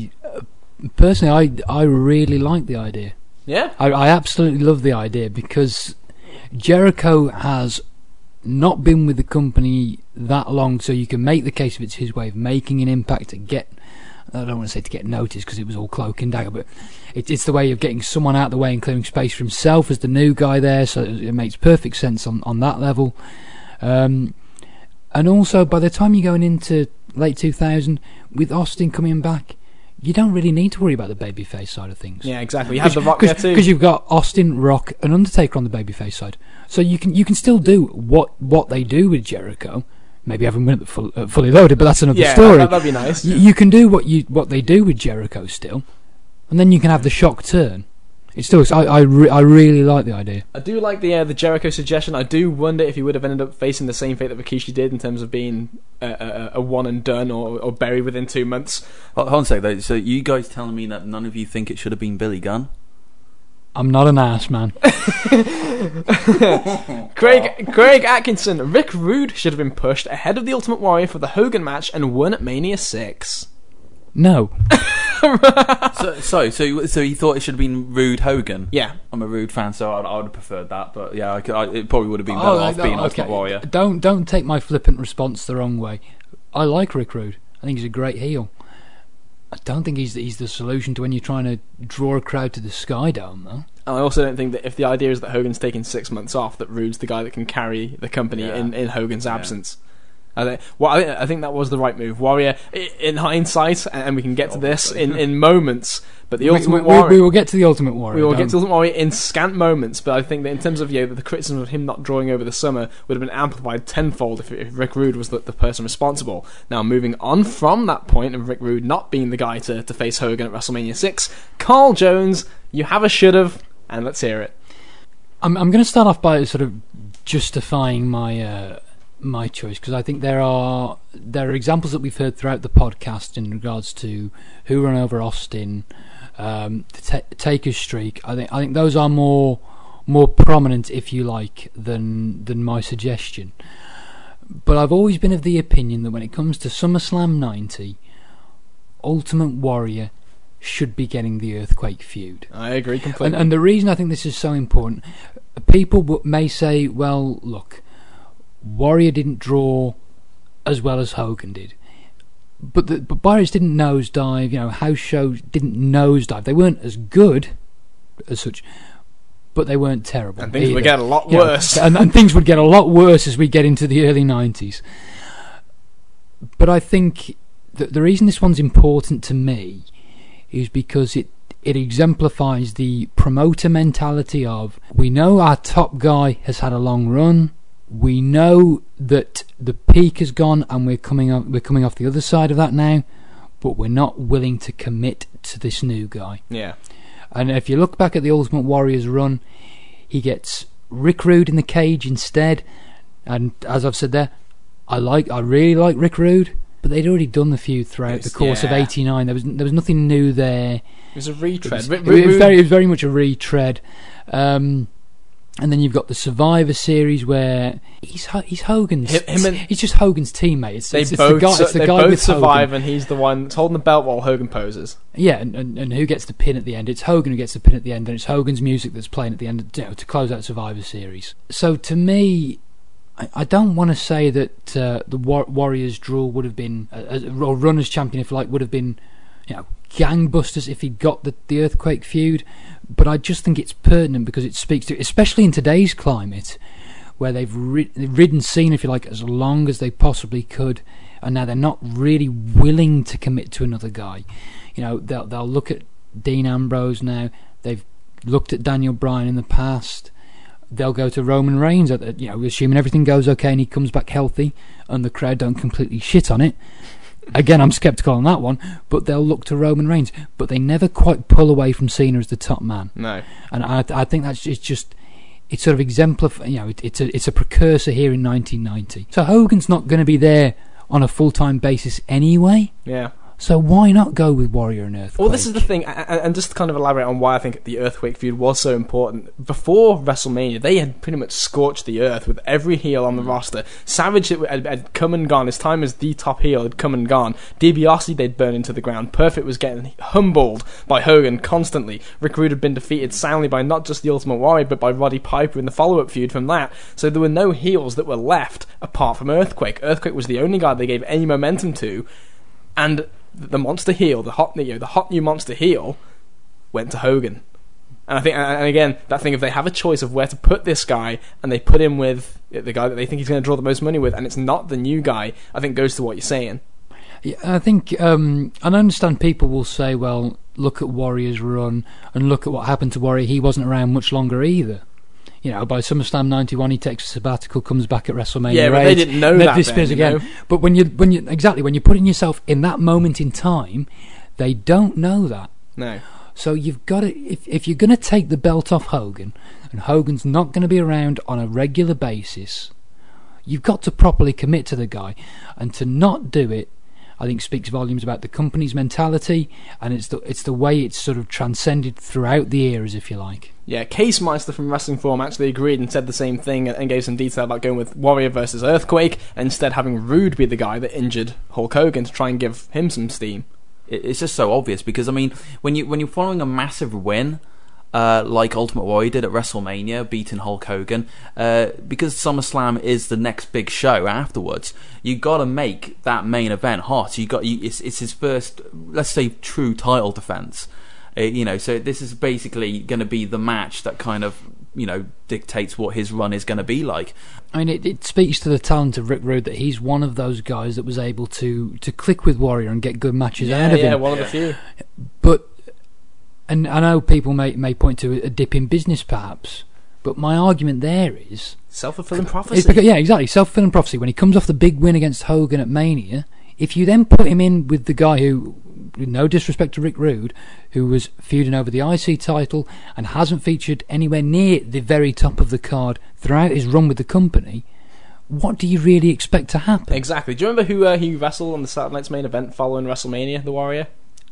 Speaker 4: I really like the idea.
Speaker 1: Yeah?
Speaker 4: I absolutely love the idea, because Jericho has not been with the company that long, so you can make the case if it's his way of making an impact to get, I don't want to say to get noticed, because it was all cloak and dagger, but it's the way of getting someone out of the way and clearing space for himself as the new guy there, so it makes perfect sense on that level. And also, by the time you're going into late 2000, with Austin coming back, you don't really need to worry about the babyface side of things.
Speaker 1: Yeah, exactly. You have The Rock there too.
Speaker 4: Because you've got Austin, Rock, and Undertaker on the babyface side. So you can still do what they do with Jericho. Maybe have him win at Fully Loaded, but that's another story.
Speaker 1: Yeah, that'd be nice.
Speaker 4: You can do what they do with Jericho still, and then you can have the shock turn. It still, I really like the idea.
Speaker 1: I do like the Jericho suggestion. I do wonder if he would have ended up facing the same fate that Rikishi did in terms of being a one and done or buried within 2 months.
Speaker 3: Hold on a sec though. So you guys telling me that none of you think it should have been Billy Gunn?
Speaker 4: I'm not an ass man.
Speaker 1: Craig Atkinson. Rick Rude should have been pushed ahead of the Ultimate Warrior for the Hogan match and won at Mania 6.
Speaker 4: No.
Speaker 3: So he thought it should have been Rude Hogan.
Speaker 1: Yeah.
Speaker 3: I'm a Rude fan, so I would have preferred that. But yeah, it probably would have been better off being Ultimate Warrior.
Speaker 4: Don't take my flippant response the wrong way. I like Rick Rude. I think he's a great heel. I don't think he's the solution to when you're trying to draw a crowd to the Sky Dome, though.
Speaker 1: And I also don't think that if the idea is that Hogan's taking 6 months off, that Rude's the guy that can carry the company in Hogan's absence. I think that was the right move. Warrior, in hindsight, and we can get to this in moments, but the Ultimate Warrior...
Speaker 4: We will get to the Ultimate Warrior.
Speaker 1: We will get to the Ultimate Warrior in scant moments, but I think that in terms of the criticism of him not drawing over the summer would have been amplified tenfold if Rick Rude was the person responsible. Now, moving on from that point of Rick Rude not being the guy to face Hogan at WrestleMania 6, Carl Jones, you have a should've, and let's hear it.
Speaker 4: I'm going to start off by sort of justifying my choice, because I think there are examples that we've heard throughout the podcast in regards to who ran over Austin, the Taker's streak. I think those are more prominent, if you like, than my suggestion. But I've always been of the opinion that when it comes to SummerSlam 90, Ultimate Warrior should be getting the Earthquake feud.
Speaker 1: I agree completely.
Speaker 4: And the reason I think this is so important, people may say, well, look, Warrior didn't draw as well as Hogan did, but Pirates didn't nosedive. House shows didn't nosedive. They weren't as good as such, but they weren't terrible.
Speaker 1: And things would get a lot worse.
Speaker 4: And things would get a lot worse as we get into the early 90s. But I think that the reason this one's important to me is because it exemplifies the promoter mentality of, we know our top guy has had a long run. We know that the peak has gone and we're coming off the other side of that now, but we're not willing to commit to this new guy.
Speaker 1: Yeah.
Speaker 4: And if you look back at the Ultimate Warrior's run, he gets Rick Rude in the cage instead. And as I've said there, I really like Rick Rude, but they'd already done the feud throughout the course of '89. There was nothing new there.
Speaker 1: It was a retread.
Speaker 4: It was very much a retread. And then you've got the Survivor Series where he's Hogan's. He's just Hogan's teammate. It's the guy with
Speaker 1: survive,
Speaker 4: Hogan.
Speaker 1: And he's the one that's holding the belt while Hogan poses.
Speaker 4: Yeah, and who gets the pin at the end? It's Hogan who gets the pin at the end, and it's Hogan's music that's playing at the end, to close out Survivor Series. So to me, I don't want to say that the Warrior's draw would have been, or run as champion, if you like, would have been, gangbusters if he'd got the Earthquake feud, but I just think it's pertinent because it speaks to, especially in today's climate, where they've ridden Cena, if you like, as long as they possibly could, and now they're not really willing to commit to another guy. They'll look at Dean Ambrose now. They've looked at Daniel Bryan in the past. They'll go to Roman Reigns, assuming everything goes okay and he comes back healthy and the crowd don't completely shit on it. Again, I'm sceptical on that one, but they'll look to Roman Reigns. But they never quite pull away from Cena as the top man.
Speaker 1: No.
Speaker 4: And I think it's sort of exemplified. It's a precursor here in 1990. So Hogan's not going to be there on a full-time basis anyway.
Speaker 1: Yeah.
Speaker 4: So why not go with Warrior and Earthquake?
Speaker 1: Well, this is the thing, and just to kind of elaborate on why I think the Earthquake feud was so important. Before WrestleMania, they had pretty much scorched the earth with every heel on the roster. Savage had come and gone. His time as the top heel had come and gone. DiBiase they'd burn into the ground. Perfect was getting humbled by Hogan constantly. Rick Rude had been defeated soundly by not just the Ultimate Warrior, but by Roddy Piper in the follow-up feud from that. So there were no heels that were left apart from Earthquake. Earthquake was the only guy they gave any momentum to, and the monster heel, the hot new monster heel, went to Hogan. And I think, and again, that thing, if they have a choice of where to put this guy, and they put him with the guy that they think he's going to draw the most money with, and it's not the new guy, I think goes to what you're saying.
Speaker 4: Yeah, I think, and I understand people will say, well, look at Warrior's run, and look at what happened to Warrior. He wasn't around much longer either. By SummerSlam 91, he takes a sabbatical, comes back at WrestleMania.
Speaker 1: Yeah, but they didn't know that then, again.
Speaker 4: But when you're putting yourself in that moment in time, they don't know that.
Speaker 1: No.
Speaker 4: So you've got to, if you're going to take the belt off Hogan, and Hogan's not going to be around on a regular basis, you've got to properly commit to the guy, and to not do it, I think speaks volumes about the company's mentality, and it's the way it's sort of transcended throughout the eras, if you like.
Speaker 1: Yeah, Case Meister from Wrestling Forum actually agreed and said the same thing and gave some detail about going with Warrior versus Earthquake and instead having Rude be the guy that injured Hulk Hogan to try and give him some steam
Speaker 3: It's just so obvious because I mean, when you're following a massive win. Like Ultimate Warrior did at WrestleMania, beating Hulk Hogan, because SummerSlam is the next big show afterwards. You got to make that main event hot. It's his first, let's say, true title defense. So this is basically going to be the match that kind of dictates what his run is going to be like.
Speaker 4: I mean, it speaks to the talent of Rick Rude that he's one of those guys that was able to click with Warrior and get good matches out of him.
Speaker 1: Yeah, one of the few.
Speaker 4: But. And I know people may point to a dip in business, perhaps, but my argument there is
Speaker 1: self-fulfilling prophecy.
Speaker 4: Yeah, exactly, self-fulfilling prophecy. When he comes off the big win against Hogan at Mania, if you then put him in with the guy who, with no disrespect to Rick Rude, who was feuding over the IC title and hasn't featured anywhere near the very top of the card throughout his run with the company, what do you really expect to happen?
Speaker 1: Exactly. Do you remember who he wrestled on the Saturday Night's Main Event following WrestleMania, the Warrior?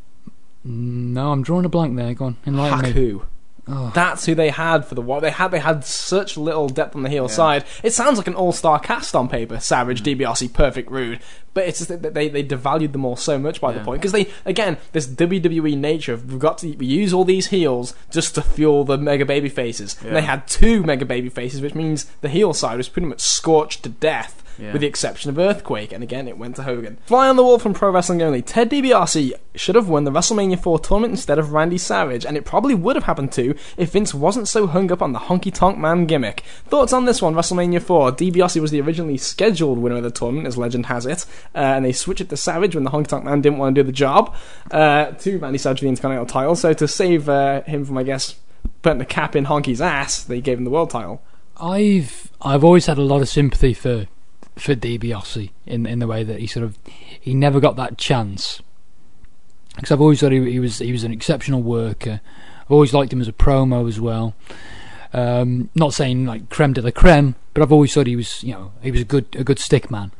Speaker 4: No, I'm drawing a blank there. Go on, enlighten me.
Speaker 1: Haku. Oh. That's who they had for the Warrior. They had such little depth on the heel side. It sounds like an all-star cast on paper. Savage, DiBiase, Perfect, Rude. But it's just that they devalued them all so much by the point. Because they, again, this WWE nature of we use all these heels just to fuel the mega baby faces. Yeah. And they had 2 mega baby faces, which means the heel side was pretty much scorched to death. Yeah. With the exception of Earthquake, and again it went to Hogan. Fly on the wall from Pro Wrestling Only. Ted DiBiase should have won the WrestleMania 4 tournament instead of Randy Savage, and it probably would have happened too if Vince wasn't so hung up on the Honky Tonk Man gimmick. Thoughts on this one, WrestleMania 4? DiBiase was the originally scheduled winner of the tournament, as legend has it, and they switched it to Savage when the Honky Tonk Man didn't want to do the job, to Randy Savage for the Intercontinental title, so to save him from, I guess, putting the cap in Honky's ass, they gave him the world title.
Speaker 4: I've always had a lot of sympathy for DiBiase in the way that he never got that chance, because I've always thought he was an exceptional worker. I've always liked him as a promo as well. Not saying like creme de la creme, but I've always thought he was a good stick man.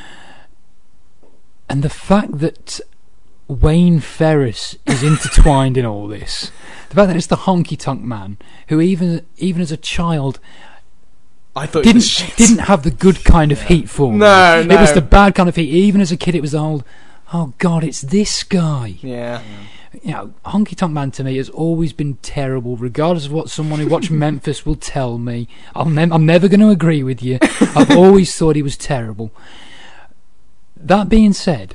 Speaker 4: And the fact that Wayne Ferris is intertwined in all this, the fact that it's the Honky Tonk Man who even as a child
Speaker 1: I thought
Speaker 4: didn't have the good kind of heat for me.
Speaker 1: No.
Speaker 4: It was the bad kind of heat. Even as a kid, it was the old, oh God, it's this guy.
Speaker 1: Yeah.
Speaker 4: Honky Tonk Man to me has always been terrible, regardless of what someone who watched Memphis will tell me. I'm never going to agree with you. I've always thought he was terrible. That being said,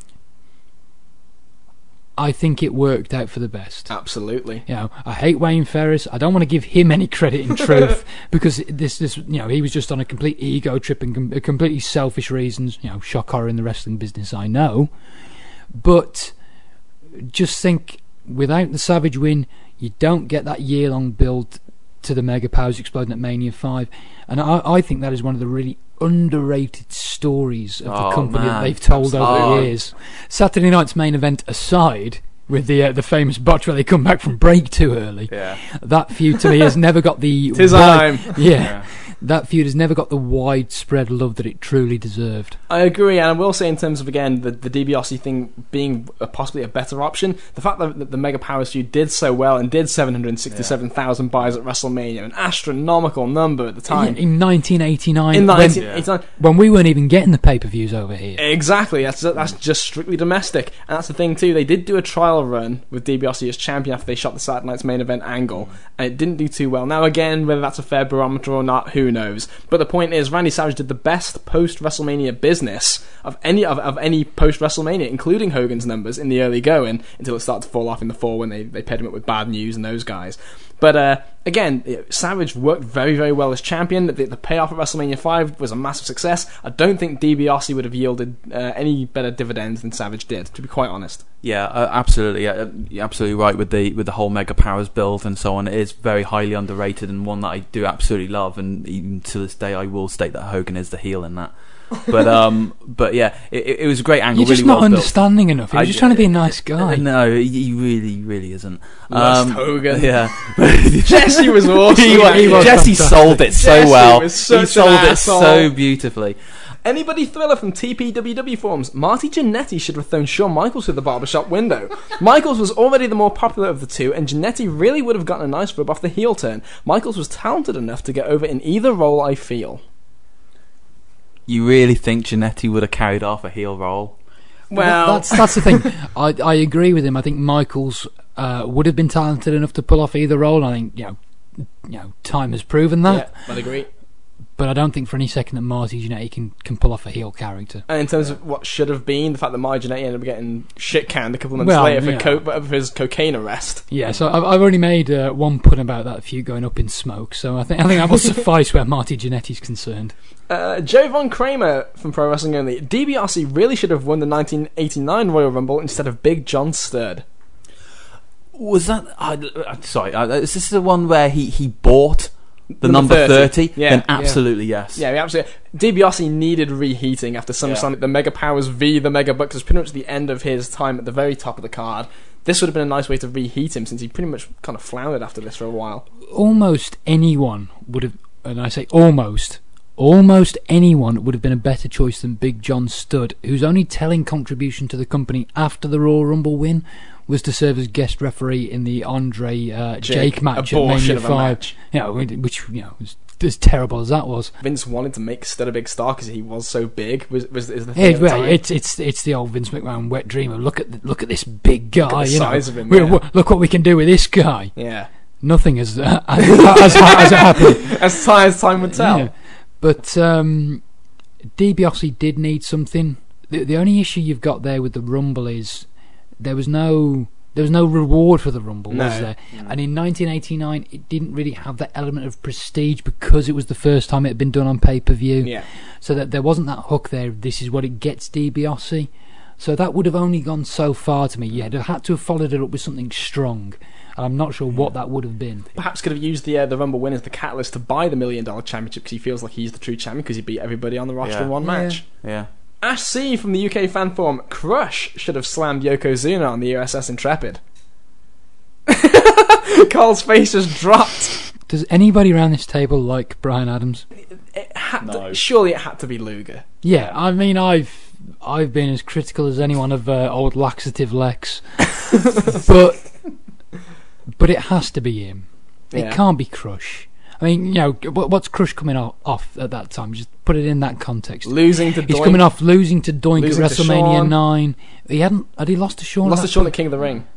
Speaker 4: I think it worked out for the best.
Speaker 1: Absolutely.
Speaker 4: I hate Wayne Ferris. I don't want to give him any credit in truth because this he was just on a complete ego trip and completely selfish reasons. Shock horror in the wrestling business, I know. But just think, without the Savage win, you don't get that year-long build to the Mega Powers exploding at Mania 5. And I think that is one of the really underrated stories of the company that they've told over the years. Saturday Night's Main Event aside, with the famous botch where they come back from break too early, that feud to me has never got the that feud has never got the widespread love that it truly deserved.
Speaker 1: I agree, and I will say in terms of, again, the DiBiase thing being possibly a better option, the fact that the Mega Powers feud did so well and did 767,000 buys at WrestleMania, an astronomical number at the time.
Speaker 4: In 1989. When we weren't even getting the pay-per-views over here.
Speaker 1: Exactly, that's just strictly domestic. And that's the thing too, they did do a trial run with DiBiase as champion after they shot the Saturday Night's Main Event angle, and it didn't do too well. Now again, whether that's a fair barometer or not, who knows? But the point is, Randy Savage did the best post-WrestleMania business of any post-WrestleMania, including Hogan's numbers in the early going, until it started to fall off in the fall when they paired him up with Bad News and those guys. But again, Savage worked very, very well as champion. The payoff at WrestleMania 5 was a massive success. I don't think DiBiase would have yielded any better dividends than Savage did, to be quite honest.
Speaker 3: Yeah, absolutely. You're absolutely right with the whole Mega Powers build and so on. It is very highly underrated and one that I do absolutely love. And even to this day, I will state that Hogan is the heel in that. But yeah, it was a great angle.
Speaker 4: You're just
Speaker 3: really
Speaker 4: not
Speaker 3: well
Speaker 4: understanding enough. You're just trying to be a nice guy.
Speaker 3: No, he really isn't.
Speaker 1: Lust Hogan.
Speaker 3: Yeah,
Speaker 1: Jesse was awesome.
Speaker 3: Jesse sold it so well. He sold it
Speaker 1: asshole.
Speaker 3: so beautifully.
Speaker 1: Anybody Thriller from TPWW forums, Marty Jannetty should have thrown Shawn Michaels through the barbershop window. Michaels was already the more popular of the two, and Jannetty really would have gotten a nice rub off the heel turn. Michaels was talented enough to get over in either role, I feel.
Speaker 3: You really think Jannetty would have carried off a heel role?
Speaker 1: Well,
Speaker 4: that's the thing. I agree with him. I think Michaels would have been talented enough to pull off either role. I think time has proven that.
Speaker 1: Yeah, I'd agree.
Speaker 4: But I don't think for any second that Marty Jannetty can pull off a heel character.
Speaker 1: And in terms of what should have been, the fact that Marty Jannetty ended up getting shit canned a couple of months later for his cocaine arrest.
Speaker 4: Yeah, so I've already made one pun about that feud going up in smoke. So I think that will suffice where Marty Jannetty's concerned.
Speaker 1: Joe Von Kramer from Pro Wrestling Only. DiBiase really should have won the 1989 Royal Rumble instead of Big John Studd.
Speaker 3: Was that? Sorry, is this the one where he bought the number 30?
Speaker 1: Yeah.
Speaker 3: Then absolutely yes.
Speaker 1: Yeah, absolutely. DiBiase needed reheating after SummerSlam. The Mega Powers v the Mega Bucks was pretty much the end of his time at the very top of the card. This would have been a nice way to reheat him, since he pretty much kind of floundered after this for a while.
Speaker 4: Almost anyone would have, and I say almost anyone would have been a better choice than Big John Studd, whose only telling contribution to the company after the Royal Rumble win was to serve as guest referee in the Andre Jake match at Mania 5. Which was as terrible as that was.
Speaker 1: Vince wanted to make Studd a big star because he was so big. Is the thing at the time.
Speaker 4: It's the old Vince McMahon wet dream of look at this big guy.
Speaker 1: Look at the size of him.
Speaker 4: Look what we can do with this guy.
Speaker 1: Yeah.
Speaker 4: Nothing has happened.
Speaker 1: As time would tell.
Speaker 4: Yeah. But DiBiase did need something. The only issue you've got there with the Rumble is there was no reward for the Rumble, was there? And in 1989, it didn't really have that element of prestige because it was the first time it had been done on pay-per-view.
Speaker 1: Yeah.
Speaker 4: So that there wasn't that hook there. This is what it gets, DiBiase. So that would have only gone so far to me. You had to have followed it up with something strong. And I'm not sure what that would have been.
Speaker 1: Perhaps could have used the Rumble win as the catalyst to buy the $1 million championship, because he feels like he's the true champion because he beat everybody on the roster in one match.
Speaker 3: Yeah.
Speaker 1: Ash C from the UK fan forum, Crush should have slammed Yokozuna on the USS Intrepid. Carl's face just dropped.
Speaker 4: Does anybody around this table like Bryan Adams?
Speaker 1: Surely it had to be Luger.
Speaker 4: Yeah, I mean, I've been as critical as anyone of old laxative Lex, but it has to be him.
Speaker 1: Yeah.
Speaker 4: It can't be Crush. I mean, what's Crush coming off at that time? Just put it in that context.
Speaker 1: Losing to Doink.
Speaker 4: He's coming off losing to Doink
Speaker 1: Losing
Speaker 4: at
Speaker 1: to
Speaker 4: WrestleMania
Speaker 1: Shawn.
Speaker 4: 9. Had he lost to Shawn?
Speaker 1: Lost to Shawn at King of the Ring.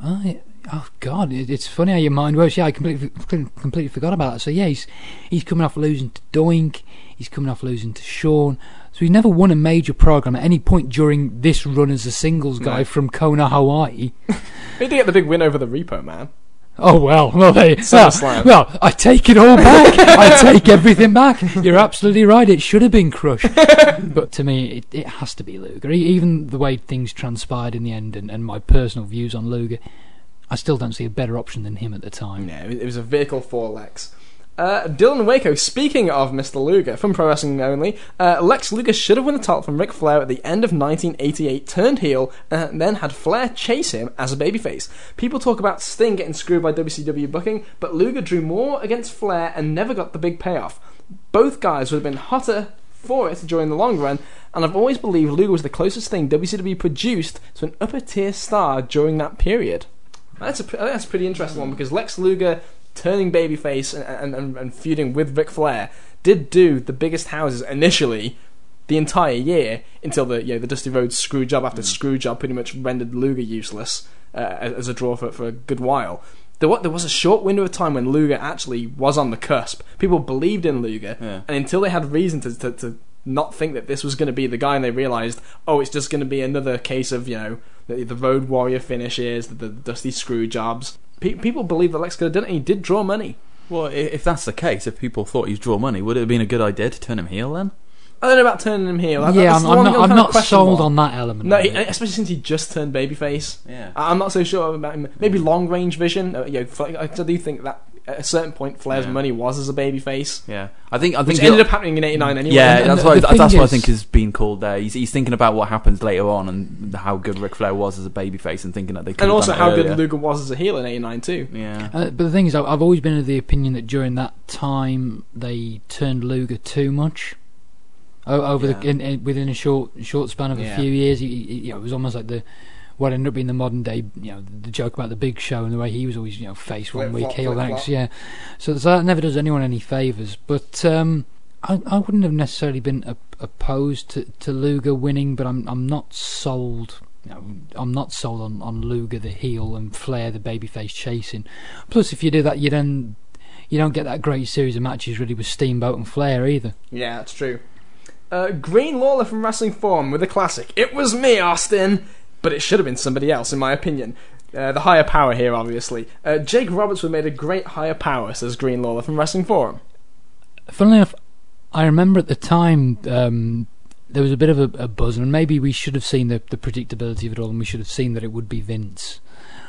Speaker 4: Oh God, it's funny how your mind works. Yeah, I completely forgot about that. So yeah, he's coming off losing to Doink. He's coming off losing to Shawn. So he's never won a major program at any point during this run as a singles guy from Kona, Hawaii.
Speaker 1: He did get the big win over the Repo Man.
Speaker 4: Oh well,
Speaker 1: SummerSlam.
Speaker 4: Well, I take it all back. I take everything back. You're absolutely right. It should have been Crush, but to me, it has to be Luger. Even the way things transpired in the end, and my personal views on Luger, I still don't see a better option than him at the time.
Speaker 1: Yeah, it was a vehicle for Lex. Dylan Waco, speaking of Mr. Luger from Pro Wrestling Only, Lex Luger should have won the title from Ric Flair at the end of 1988, turned heel, and then had Flair chase him as a babyface. People talk about Sting getting screwed by WCW booking, but Luger drew more against Flair and never got the big payoff. Both guys would have been hotter for it during the long run, and I've always believed Luger was the closest thing WCW produced to an upper tier star during that period. That's a pretty interesting one, because Lex Luger turning babyface and feuding with Ric Flair did do the biggest houses initially the entire year, until the Dusty Rhodes screw job after screw job pretty much rendered Luger useless as a draw for a good while. There was a short window of time when Luger actually was on the cusp. People believed in Luger, and until they had reason to not think that this was going to be the guy, and they realised, it's just going to be another case of the Road Warrior finishes, the Dusty screw jobs. People believe that Lex could have done it, and he did draw money.
Speaker 3: Well, if that's the case, if people thought he'd draw money, would it have been a good idea to turn him heel then?
Speaker 1: I don't know about turning him heel.
Speaker 4: I'm not sold on that element.
Speaker 1: No, especially since he just turned babyface.
Speaker 3: Yeah,
Speaker 1: I'm not so sure about him. Maybe long range vision. I do think that at a certain point, Flair's money was as a babyface.
Speaker 3: Yeah, I think
Speaker 1: which ended up happening in '89 anyway.
Speaker 3: Yeah,
Speaker 4: And
Speaker 3: that's what I think has been called there. He's thinking about what happens later on and how good Ric Flair was as a babyface, and thinking that they could
Speaker 1: and
Speaker 3: have
Speaker 1: also
Speaker 3: done it
Speaker 1: how
Speaker 3: earlier.
Speaker 1: good Luger was as a heel in '89 too.
Speaker 3: Yeah,
Speaker 4: but the thing is, I've always been of the opinion that during that time they turned Luger too much. Within a short span of a few years, it was almost like what ended up being the modern day, the joke about the Big Show and the way he was always, face one week, heel the next. Yeah, so that never does anyone any favours. But I wouldn't have necessarily been opposed to Luger winning, but I'm not sold. I'm not sold on Luger the heel and Flair the babyface chasing. Plus, if you do that, you don't get that great series of matches really with Steamboat and Flair either.
Speaker 1: Yeah, that's true. Green Lawler from Wrestling Forum with a classic. It was me, Austin, but it should have been somebody else, in my opinion. The higher power here, obviously. Jake Roberts would have made a great higher power, says Green Lawler from Wrestling Forum.
Speaker 4: Funnily enough, I remember at the time there was a bit of a buzz, and maybe we should have seen the predictability of it all, and we should have seen that it would be Vince.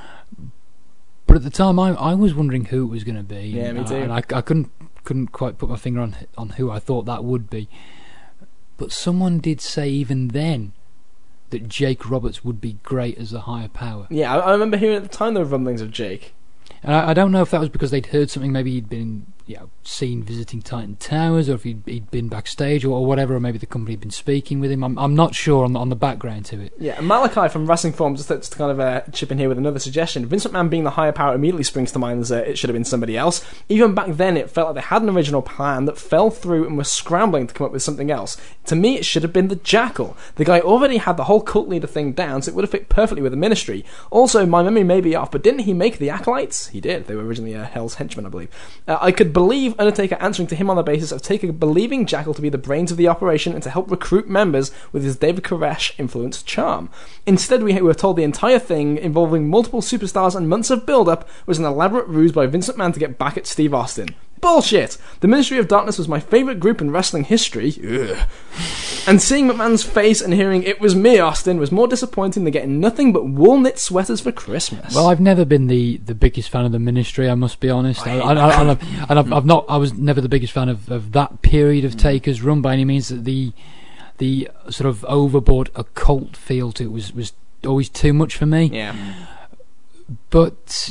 Speaker 4: But at the time, I was wondering who it was going to be.
Speaker 1: Yeah, me too.
Speaker 4: And I couldn't quite put my finger on who I thought that would be. But someone did say even then that Jake Roberts would be great as the higher power.
Speaker 1: Yeah, I remember hearing at the time there were rumblings of Jake.
Speaker 4: And I don't know if that was because they'd heard something, maybe he'd been seen visiting Titan Towers, or if he'd been backstage or whatever, or maybe the company had been speaking with him. I'm not sure on the background to it.
Speaker 1: Yeah, and Malachi from Wrestling Forum just to kind of chip in here with another suggestion. Vince McMahon being the higher power immediately springs to mind as it should have been somebody else. Even back then, it felt like they had an original plan that fell through and were scrambling to come up with something else. To me, it should have been the Jackal. The guy already had the whole cult leader thing down, so it would have fit perfectly with the Ministry. Also, my memory may be off, but didn't he make the Acolytes? He did. They were originally Hell's Henchmen, I believe. I could believe Undertaker answering to him on the basis of Taker believing Jackal to be the brains of the operation and to help recruit members with his David Koresh influenced charm. Instead, we were told the entire thing, involving multiple superstars and months of build-up, was an elaborate ruse by Vince McMahon to get back at Steve Austin. Bullshit! The Ministry of Darkness was my favourite group in wrestling history. Ugh. And seeing McMahon's face and hearing "It was me, Austin" was more disappointing than getting nothing but wool knit sweaters for Christmas.
Speaker 4: Well, I've never been the biggest fan of the Ministry, I must be honest. I was never the biggest fan of that period of Taker's run by any means. The sort of overboard occult feel to it was always too much for me.
Speaker 1: Yeah.
Speaker 4: But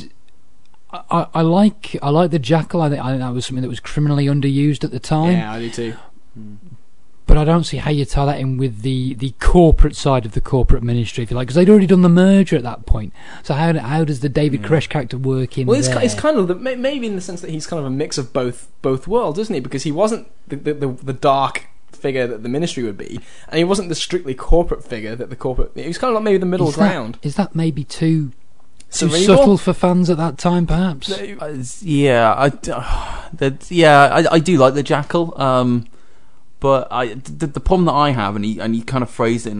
Speaker 4: I like the Jackal. I think that was something that was criminally underused at the time.
Speaker 1: Yeah, I do too.
Speaker 4: But I don't see how you tie that in with the corporate side of the corporate Ministry, if you like, because they'd already done the merger at that point. So how does the David Koresh character work in there?
Speaker 1: Well, it's kind of maybe in the sense that he's kind of a mix of both worlds, isn't he? Because he wasn't the dark figure that the Ministry would be, and he wasn't the strictly corporate figure that the corporate. He was kind of like maybe the middle ground.
Speaker 4: Is that maybe too
Speaker 1: cerebral?
Speaker 4: Subtle for fans at that time, perhaps?
Speaker 3: I do like the Jackal. But the problem that I have, and he kind of phrased it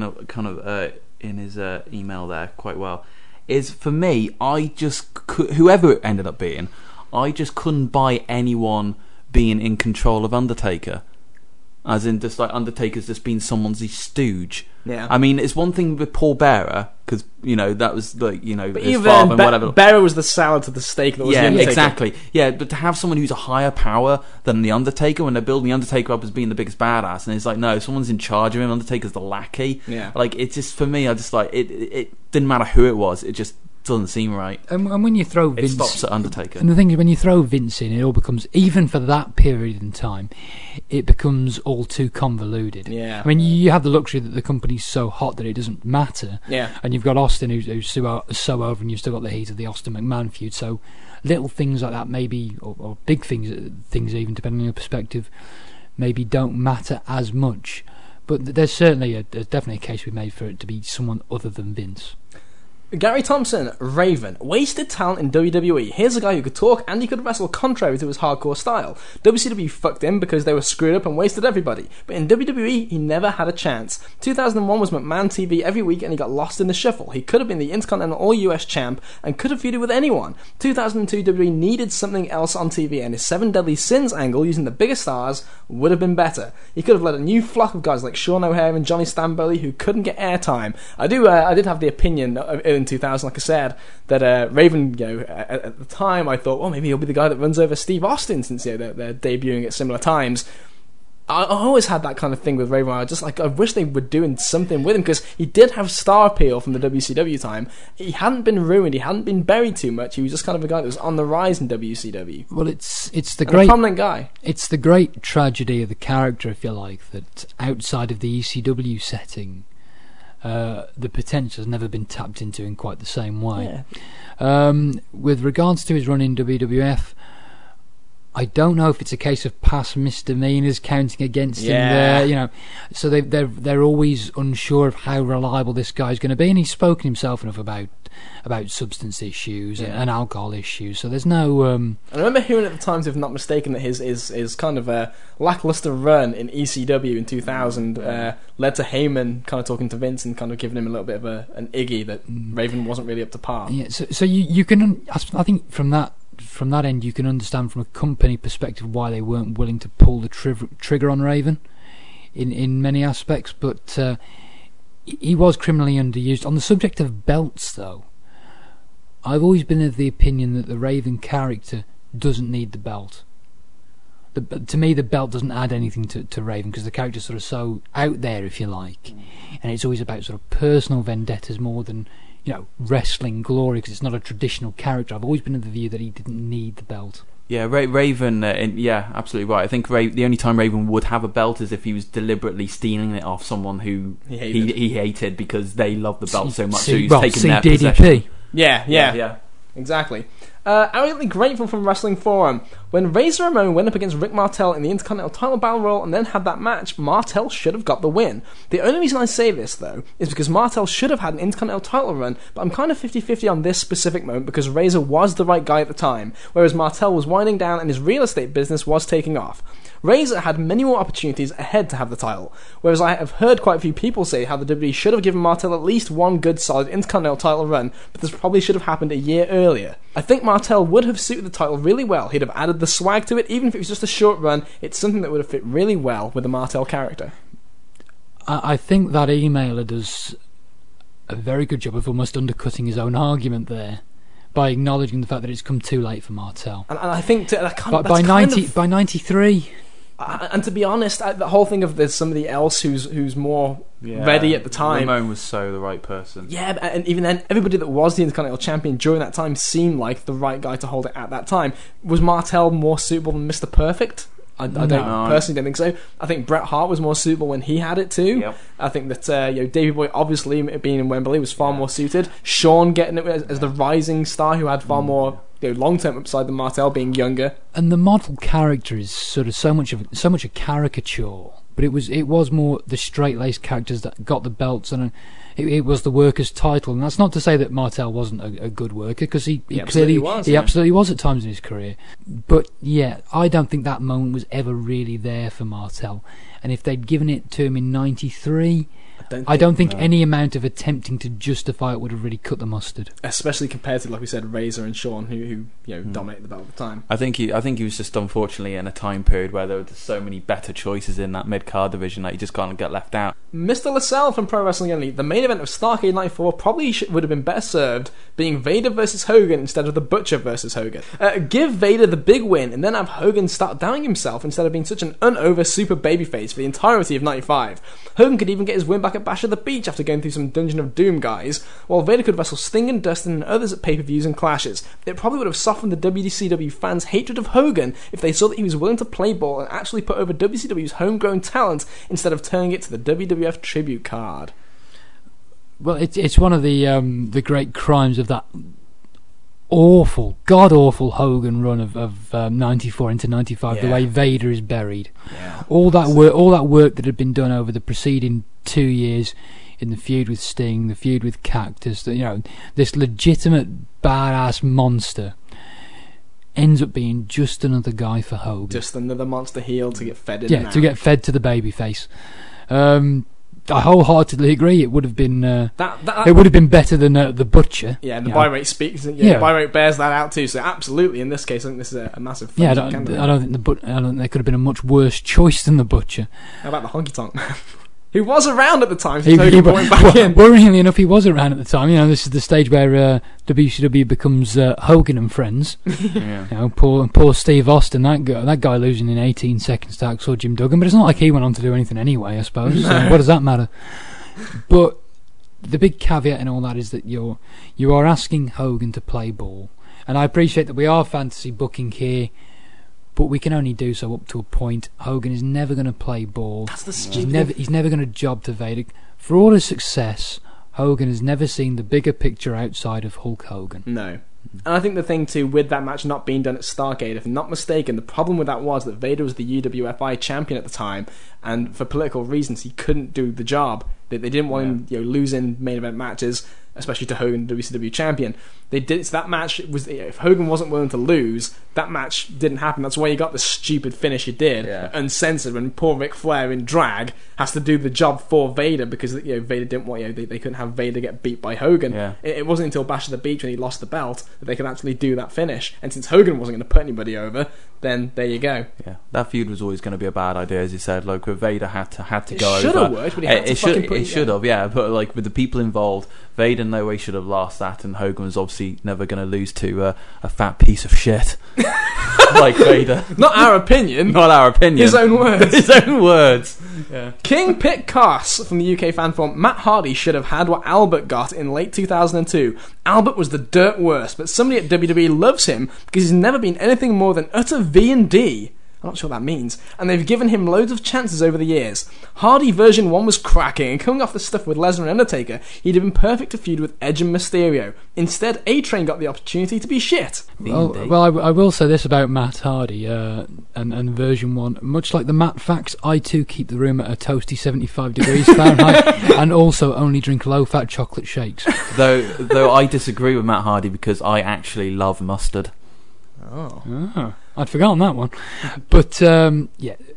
Speaker 3: in his email there quite well, is for me, I just whoever it ended up being, I just couldn't buy anyone being in control of Undertaker, as in just like Undertaker's just being someone's stooge.
Speaker 1: Yeah.
Speaker 3: I mean, it's one thing with Paul Bearer, because that was like
Speaker 1: but
Speaker 3: his
Speaker 1: even
Speaker 3: father and whatever.
Speaker 1: Bearer was the salad to the steak that was the Undertaker.
Speaker 3: Exactly. Yeah, but to have someone who's a higher power than the Undertaker, when they're building the Undertaker up as being the biggest badass, and it's like, no, someone's in charge of him. Undertaker's the lackey.
Speaker 1: Yeah.
Speaker 3: Like, it's just, for me, I just like it didn't matter who it was. It just doesn't seem right.
Speaker 4: And when you throw
Speaker 3: It
Speaker 4: Vince,
Speaker 3: stops at Undertaker.
Speaker 4: and the thing is, when you throw Vince in, it all becomes, even for that period in time, it becomes all too convoluted.
Speaker 1: Yeah.
Speaker 4: I mean, you have the luxury that the company's so hot that it doesn't matter.
Speaker 1: Yeah.
Speaker 4: And you've got Austin who's so over, and you've still got the heat of the Austin McMahon feud. So little things like that, maybe, or big things even, depending on your perspective, maybe don't matter as much. But there's definitely a case we made for it to be someone other than Vince.
Speaker 1: Gary Thompson, Raven, wasted talent in WWE. Here's a guy who could talk and he could wrestle contrary to his hardcore style. WCW fucked him because they were screwed up and wasted everybody. But in WWE, he never had a chance. 2001 was McMahon TV every week and he got lost in the shuffle. He could have been the Intercontinental All-US champ and could have feuded with anyone. 2002 WWE needed something else on TV, and his 7 Deadly Sins angle using the bigger stars would have been better. He could have led a new flock of guys like Sean O'Hare and Johnny Stamboli who couldn't get airtime. I did have the opinion in 2000, like I said, that Raven, at the time I thought, well, maybe he'll be the guy that runs over Steve Austin, since they're debuting at similar times. I always had that kind of thing with Raven. I wish they were doing something with him, because he did have star appeal from the WCW time. He hadn't been ruined. He hadn't been buried too much. He was just kind of a guy that was on the rise in WCW.
Speaker 4: Well, it's the
Speaker 1: And
Speaker 4: great
Speaker 1: a prominent guy.
Speaker 4: It's the great tragedy of the character, if you like, that outside of the ECW setting, the potential has never been tapped into in quite the same way.
Speaker 1: Yeah.
Speaker 4: With regards to his run in WWF, I don't know if it's a case of past misdemeanors counting against him there, you know. So they're always unsure of how reliable this guy's going to be, and he's spoken himself enough about substance issues and alcohol issues. So there's no.
Speaker 1: I remember hearing at the time, if I'm not mistaken, that his kind of a lackluster run in ECW in 2000 led to Heyman kind of talking to Vince and kind of giving him a little bit of an iggy that Raven wasn't really up to par.
Speaker 4: Yeah. So you can. I think from that end, you can understand from a company perspective why they weren't willing to pull the trigger on Raven in many aspects, but he was criminally underused. On the subject of belts, though, I've always been of the opinion that the Raven character doesn't need the belt. To me, the belt doesn't add anything to Raven, because the character's sort of so out there, if you like, and it's always about sort of personal vendettas more than, you know, wrestling glory, because it's not a traditional character. I've always been of the view that he didn't need the belt.
Speaker 3: Yeah, Raven, yeah, absolutely right. I think the only time Raven would have a belt is if he was deliberately stealing it off someone who he hated because they loved the belt so much, so he's taken their possession.
Speaker 1: Yeah, exactly. Arrogantly Grateful from Wrestling Forum. When Razor Ramon went up against Rick Martel in the Intercontinental title battle royal and then had that match, Martel should have got the win. The only reason I say this, though, is because Martel should have had an Intercontinental title run, but I'm kind of 50-50 on this specific moment because Razor was the right guy at the time, whereas Martel was winding down and his real estate business was taking off. Razor had many more opportunities ahead to have the title, whereas I have heard quite a few people say how the WWE should have given Martel at least one good solid Intercontinental title run, but this probably should have happened a year earlier. I think Martel would have suited the title really well. He'd have added the swag to it, even if it was just a short run. It's something that would have fit really well with the Martel character.
Speaker 4: I think that emailer does a very good job of almost undercutting his own argument there, by acknowledging the fact that it's come too late for Martel.
Speaker 1: And I think
Speaker 4: by 93.
Speaker 1: And to be honest, the whole thing of there's somebody else who's more ready at the time.
Speaker 3: Ramon was so the right person.
Speaker 1: Yeah, and even then, everybody that was the Intercontinental Champion during that time seemed like the right guy to hold it at that time. Was Martel more suitable than Mr. Perfect? I personally don't think so. I think Bret Hart was more suitable when he had it too.
Speaker 3: Yep.
Speaker 1: I think that Davey Boy, obviously being in Wembley, was far more suited. Shawn getting it as the rising star who had far more long-term upside than Martel being younger.
Speaker 4: And the model character is sort of so much a caricature, but it was more the straight-laced characters that got the belts, and it was the workers' title. And that's not to say that Martel wasn't a good worker, because he clearly absolutely was at times in his career. But yeah, I don't think that moment was ever really there for Martel. And if they'd given it to him in '93, I don't think any amount of attempting to justify it would have really cut the mustard.
Speaker 1: Especially compared to, like we said, Razor and Shawn, who dominated the belt at the time.
Speaker 3: I think he was just unfortunately in a time period where there were just so many better choices in that mid-card division that he just can't get left out.
Speaker 1: Mr. LaSalle from Pro Wrestling Only. The main event of Starrcade 94 probably would have been better served being Vader versus Hogan instead of the Butcher versus Hogan. Give Vader the big win and then have Hogan start doubting himself instead of being such an unover super babyface for the entirety of 95. Hogan could even get his win back at Bash at the Beach after going through some Dungeon of Doom guys, while Vader could wrestle Sting and Dustin and others at pay-per-views and clashes. It probably would have softened the WCW fans' hatred of Hogan if they saw that he was willing to play ball and actually put over WCW's homegrown talent instead of turning it to the WWF tribute card.
Speaker 4: Well, it's one of the great crimes of that god-awful Hogan run of 94 into 95, the way Vader is buried.
Speaker 1: Yeah.
Speaker 4: All that work that had been done over the preceding 2 years in the feud with Sting, the feud with Cactus, this legitimate badass monster ends up being just another guy for Hogan.
Speaker 1: Just another monster heel to get fed in.
Speaker 4: Yeah, to get fed to the babyface. I wholeheartedly agree. It would have been it would have been better than the Butcher.
Speaker 1: Yeah, and the buy rate speaks. Yeah, buy rate bears that out too. So absolutely, in this case, I think this is a massive.
Speaker 4: I don't think there could have been a much worse choice than the Butcher.
Speaker 1: How about the Honky Tonk Man? Who was around at the time, so he brought him back in.
Speaker 4: Worryingly enough, he was around at the time. This is the stage where WCW becomes Hogan and Friends.
Speaker 3: Yeah.
Speaker 4: Poor Steve Austin, that guy losing in 18 seconds to Hacksaw Jim Duggan. But it's not like he went on to do anything anyway, I suppose. No. So what does that matter? But the big caveat in all that is that you are asking Hogan to play ball, and I appreciate that we are fantasy booking here, but we can only do so up to a point. Hogan is never going to play ball.
Speaker 1: That's the stupid.
Speaker 4: He's never going to job to Vader. For all his success, Hogan has never seen the bigger picture outside of Hulk Hogan.
Speaker 1: No. And I think the thing too with that match not being done at Starrcade, if I'm not mistaken, the problem with that was that Vader was the UWFI champion at the time, and for political reasons he couldn't do the job. They didn't want him losing main event matches, especially to Hogan, the WCW champion. They did, so that match was, if Hogan wasn't willing to lose, that match didn't happen. That's why you got the stupid finish you did, uncensored, when poor Ric Flair in drag has to do the job for Vader, because Vader didn't want, they couldn't have Vader get beat by Hogan. It wasn't until Bash at the Beach when he lost the belt that they could actually do that finish. And since Hogan wasn't going to put anybody over, then there you go.
Speaker 3: Yeah, that feud was always going to be a bad idea, as you said. Like, Vader had to go over.
Speaker 1: It should have worked, but he had to fucking put it.
Speaker 3: It should have, yeah. But like with the people involved, Vader no way should have lost that, and Hogan was obviously never going to lose to a fat piece of shit like Vader.
Speaker 1: Not our opinion.
Speaker 3: Not our opinion.
Speaker 1: His own words.
Speaker 3: His own words.
Speaker 1: Yeah. King Pit Coss from the UK fan forum: Matt Hardy should have had what Albert got in late 2002. Albert was the dirt worst, but somebody at WWE loves him because he's never been anything more than utter V&D. I'm not sure what that means. And they've given him loads of chances over the years. Hardy version 1 was cracking, and coming off the stuff with Lesnar and Undertaker, he'd have been perfect to feud with Edge and Mysterio. Instead, A-Train got the opportunity to be shit.
Speaker 4: Well, I will say this about Matt Hardy and version 1. Much like the Matt facts, I too keep the room at a toasty 75 degrees Fahrenheit and also only drink low-fat chocolate shakes.
Speaker 3: Though I disagree with Matt Hardy because I actually love mustard.
Speaker 4: Oh. I'd forgotten that one. But I'm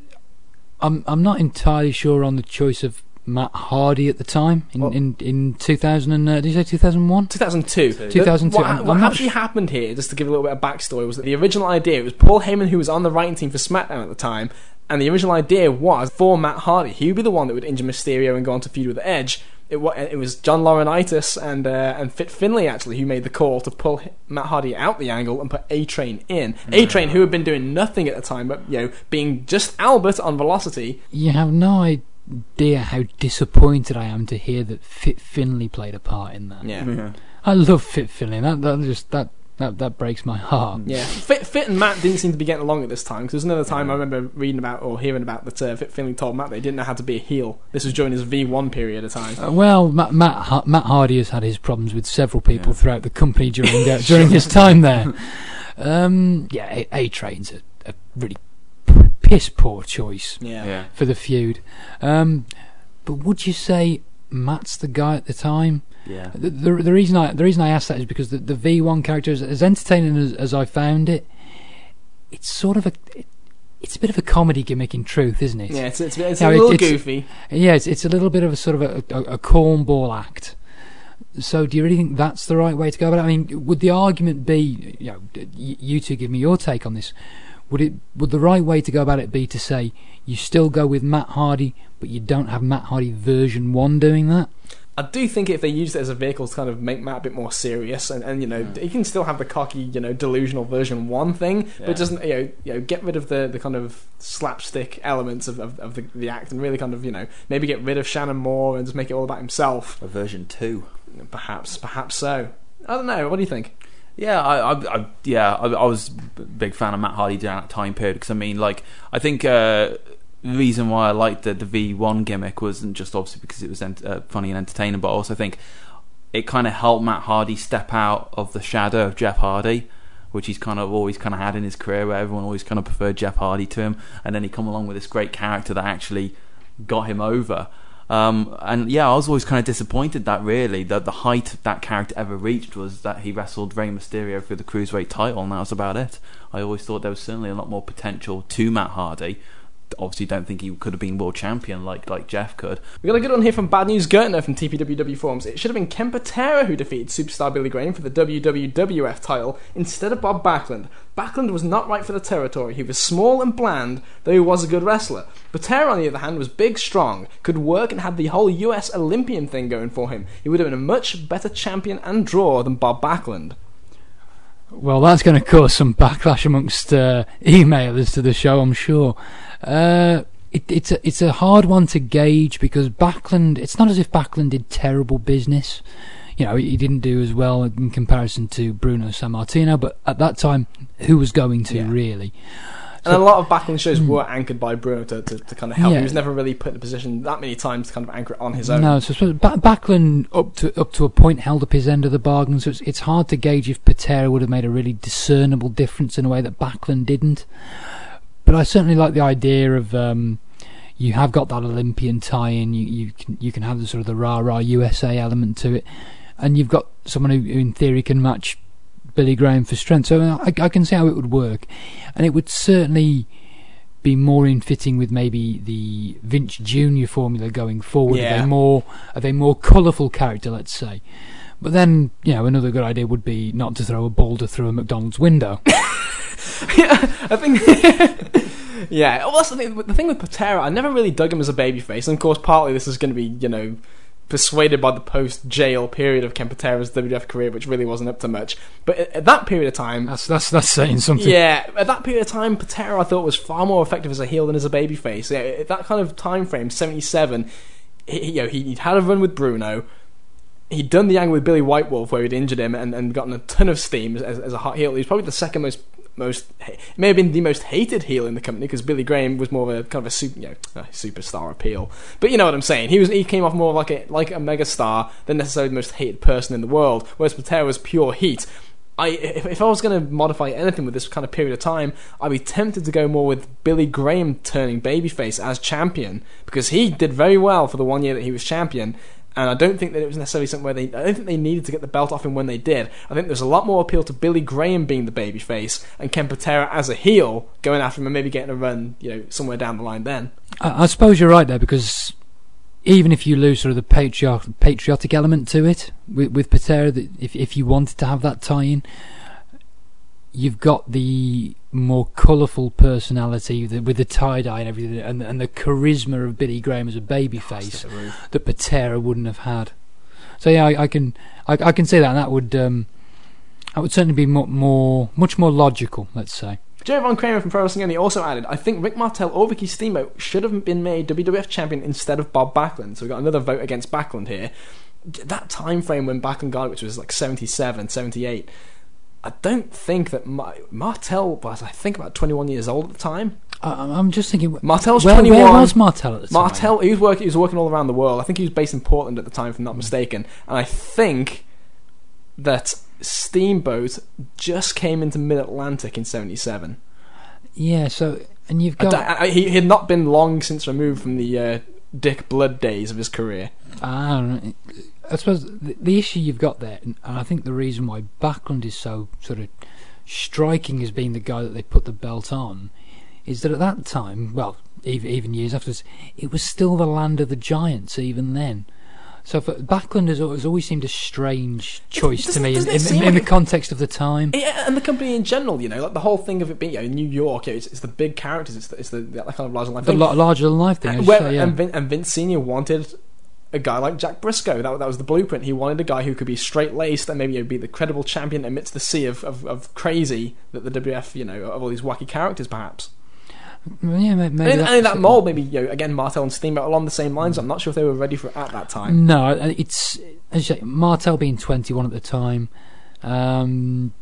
Speaker 4: not entirely sure on the choice of Matt Hardy at the time in 2000. Did you say 2001?
Speaker 1: 2002.
Speaker 4: 2002.
Speaker 1: What actually happened here, just to give a little bit of backstory, was that the original idea, it was Paul Heyman who was on the writing team for SmackDown at the time, and the original idea was for Matt Hardy. He would be the one that would injure Mysterio and go on to feud with Edge. It was John Laurinaitis and Fit Finlay actually who made the call to pull Matt Hardy out the angle and put A-Train in. A-Train, who had been doing nothing at the time, but being just Albert on Velocity.
Speaker 4: You have no idea how disappointed I am to hear that Fit Finlay played a part in that.
Speaker 1: Yeah.
Speaker 4: I love Fit Finlay. That breaks my heart.
Speaker 1: Yeah, Fit and Matt didn't seem to be getting along at this time, because there's another time I remember reading about or hearing about that Fit Finlay told Matt they didn't know how to be a heel. This was during his V1 period of time.
Speaker 4: Matt Hardy has had his problems with several people throughout the company during his time there. A-Train's a really piss poor choice for the feud. But would you say Matt's the guy at the time?
Speaker 3: Yeah.
Speaker 4: The reason I asked that is because the V1 character, as entertaining as I found it, it's sort of it's a bit of a comedy gimmick in truth, isn't it?
Speaker 1: Yeah, it's a little goofy.
Speaker 4: Yeah, it's a little bit of a sort of a cornball act. So do you really think that's the right way to go about it? I mean, would the argument be, you two give me your take on this, would the right way to go about it be to say you still go with Matt Hardy, but you don't have Matt Hardy version 1 doing that?
Speaker 1: I do think if they use it as a vehicle to kind of make Matt a bit more serious, and he can still have the cocky, delusional version 1 thing, but it doesn't, get rid of the kind of slapstick elements of the act, and really kind of, maybe get rid of Shannon Moore and just make it all about himself.
Speaker 3: A version 2.
Speaker 1: Perhaps so. I don't know. What do you think?
Speaker 3: Yeah, I was a big fan of Matt Hardy during that time period, because I think the reason why I liked the V1 gimmick wasn't just obviously because it was funny and entertaining, but I also think it kind of helped Matt Hardy step out of the shadow of Jeff Hardy, which he's kind of always kind of had in his career, where everyone always kind of preferred Jeff Hardy to him, and then he come along with this great character that actually got him over. I was always kind of disappointed that really the height that character ever reached was that he wrestled Rey Mysterio for the Cruiserweight title, and that was about it. I always thought there was certainly a lot more potential to Matt Hardy. Obviously don't think he could have been world champion like Jeff could.
Speaker 1: We got a good one here from Bad News Gertner from TPWW forums. It should have been Ken Patera who defeated Superstar Billy Graham for the WWF title instead of Bob Backlund. Backlund was not right for the territory. He was small and bland, though he was a good wrestler. Patera, on the other hand, was big, strong, could work, and had the whole US Olympian thing going for him. He would have been a much better champion and draw than Bob Backlund.
Speaker 4: Well, that's going to cause some backlash amongst emailers to the show, I'm sure. It's a hard one to gauge, because Backlund, it's not as if Backlund did terrible business. He didn't do as well in comparison to Bruno Sammartino, but at that time, who was going to, really?
Speaker 1: And a lot of Backlund shows were anchored by Bruno to kind of help.
Speaker 4: Yeah.
Speaker 1: He was never really put in a position that many times to kind of anchor it on his own.
Speaker 4: No, so I suppose Backlund up to a point held up his end of the bargain. So it's hard to gauge if Patera would have made a really discernible difference in a way that Backlund didn't. But I certainly like the idea of you have got that Olympian tie-in. You can have the sort of the rah-rah USA element to it, and you've got someone who in theory can match Billy Graham for strength. So I can see how it would work, and it would certainly be more in fitting with maybe the Vince Jr. formula going forward.
Speaker 1: Yeah.
Speaker 4: Of a more colourful character, let's say. But then, another good idea would be not to throw a boulder through a McDonald's window.
Speaker 1: Yeah, I think. Yeah, well, that's the thing. The thing with Patera, I never really dug him as a babyface, and of course, partly this is going to be, persuaded by the post-jail period of Ken Patera's WWF career, which really wasn't up to much. But at that period of time,
Speaker 4: that's saying something.
Speaker 1: Yeah, at that period of time, Patera I thought was far more effective as a heel than as a babyface. Yeah, at that kind of time frame, 77, he'd had a run with Bruno. He'd done the angle with Billy White Wolf where he'd injured him and gotten a ton of steam as a hot heel. He was probably the second most it may have been the most hated heel in the company, because Billy Graham was more of a kind of a superstar appeal. But you know what I'm saying. He came off more like a mega star than necessarily the most hated person in the world, whereas Patera was pure heat. If I was going to modify anything with this kind of period of time, I'd be tempted to go more with Billy Graham turning babyface as champion, because he did very well for the 1 year that he was champion. And I don't think that it was necessarily something where I don't think they needed to get the belt off him when they did. I think there's a lot more appeal to Billy Graham being the babyface and Ken Patera as a heel going after him and maybe getting a run, somewhere down the line then.
Speaker 4: I suppose you're right there, because even if you lose sort of the patriotic element to it with Patera, if you wanted to have that tie-in, you've got the more colourful personality with the tie-dye and everything, and the charisma of Billy Graham as a babyface that Patera wouldn't have had. So yeah, I can see that, and that would certainly be much more logical, let's say.
Speaker 1: Jerry Von Kramer from Pro Wrestling Only also added, I think Rick Martel or Ricky Steamboat should have been made WWF champion instead of Bob Backlund. So we've got another vote against Backlund here. That time frame when Backlund got it, which was like 77, 78, I don't think that Martel was, I think, about 21 years old at the time.
Speaker 4: I'm just thinking,
Speaker 1: Martel's
Speaker 4: where
Speaker 1: 21.
Speaker 4: Where was Martel at the time?
Speaker 1: Martel, he was working all around the world. I think he was based in Portland at the time, if I'm not mistaken. And I think that Steamboat just came into Mid-Atlantic in 77.
Speaker 4: Yeah, so, and you've got...
Speaker 1: he had not been long since removed from the Dick Blood days of his career.
Speaker 4: I suppose the issue you've got there, and I think the reason why Backlund is so sort of striking as being the guy that they put the belt on, is that at that time, well, even years afterwards, it was still the land of the giants even then. So Backlund has always seemed a strange choice to me in the context of the time.
Speaker 1: Yeah, and the company in general, like the whole thing of it being New York, it's the big characters, it's the that kind of larger than life thing.
Speaker 4: The larger than life thing.
Speaker 1: And Vince Senior wanted a guy like Jack Briscoe. That was the blueprint. He wanted a guy who could be straight-laced and maybe be the credible champion amidst the sea of crazy that the WWF, of all these wacky characters, perhaps.
Speaker 4: Yeah, maybe.
Speaker 1: And in that mould, maybe again Martel and Steamboat along the same lines. I'm not sure if they were ready for it at that time.
Speaker 4: No, it's as you say, Martel being 21 at the time, trying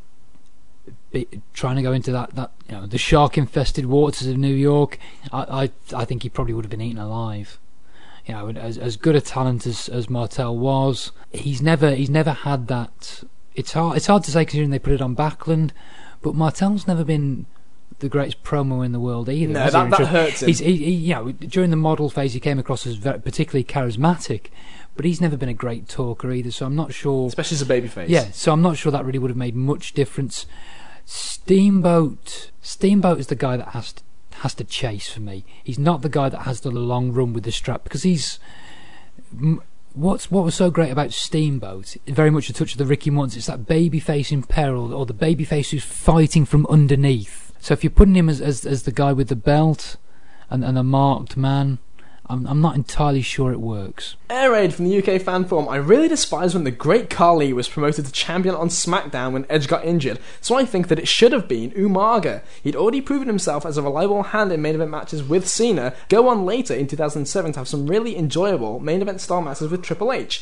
Speaker 4: to go into that the shark-infested waters of New York. I think he probably would have been eaten alive. As good a talent as Martel was, he's never had that. It's hard to say considering they put it on Backlund, but Martel's never been the greatest promo in the world either.
Speaker 1: No, that hurts him.
Speaker 4: During the model phase, he came across as particularly charismatic, but he's never been a great talker either. So I'm not sure,
Speaker 1: especially as a babyface.
Speaker 4: Yeah, so I'm not sure that really would have made much difference. Steamboat is the guy that has to chase for me. He's not the guy that has the long run with the strap, because he's what was so great about Steamboat, very much a touch of the Ricky Morton, it's that babyface in peril, or the babyface who's fighting from underneath. So if you're putting him as the guy with the belt and a marked man, I'm not entirely sure it works.
Speaker 1: Air Raid from the UK fan forum, I really despise when the great Khali was promoted to champion on SmackDown when Edge got injured, so I think that it should have been Umaga. He'd already proven himself as a reliable hand in main event matches with Cena, go on later in 2007 to have some really enjoyable main event style matches with Triple H.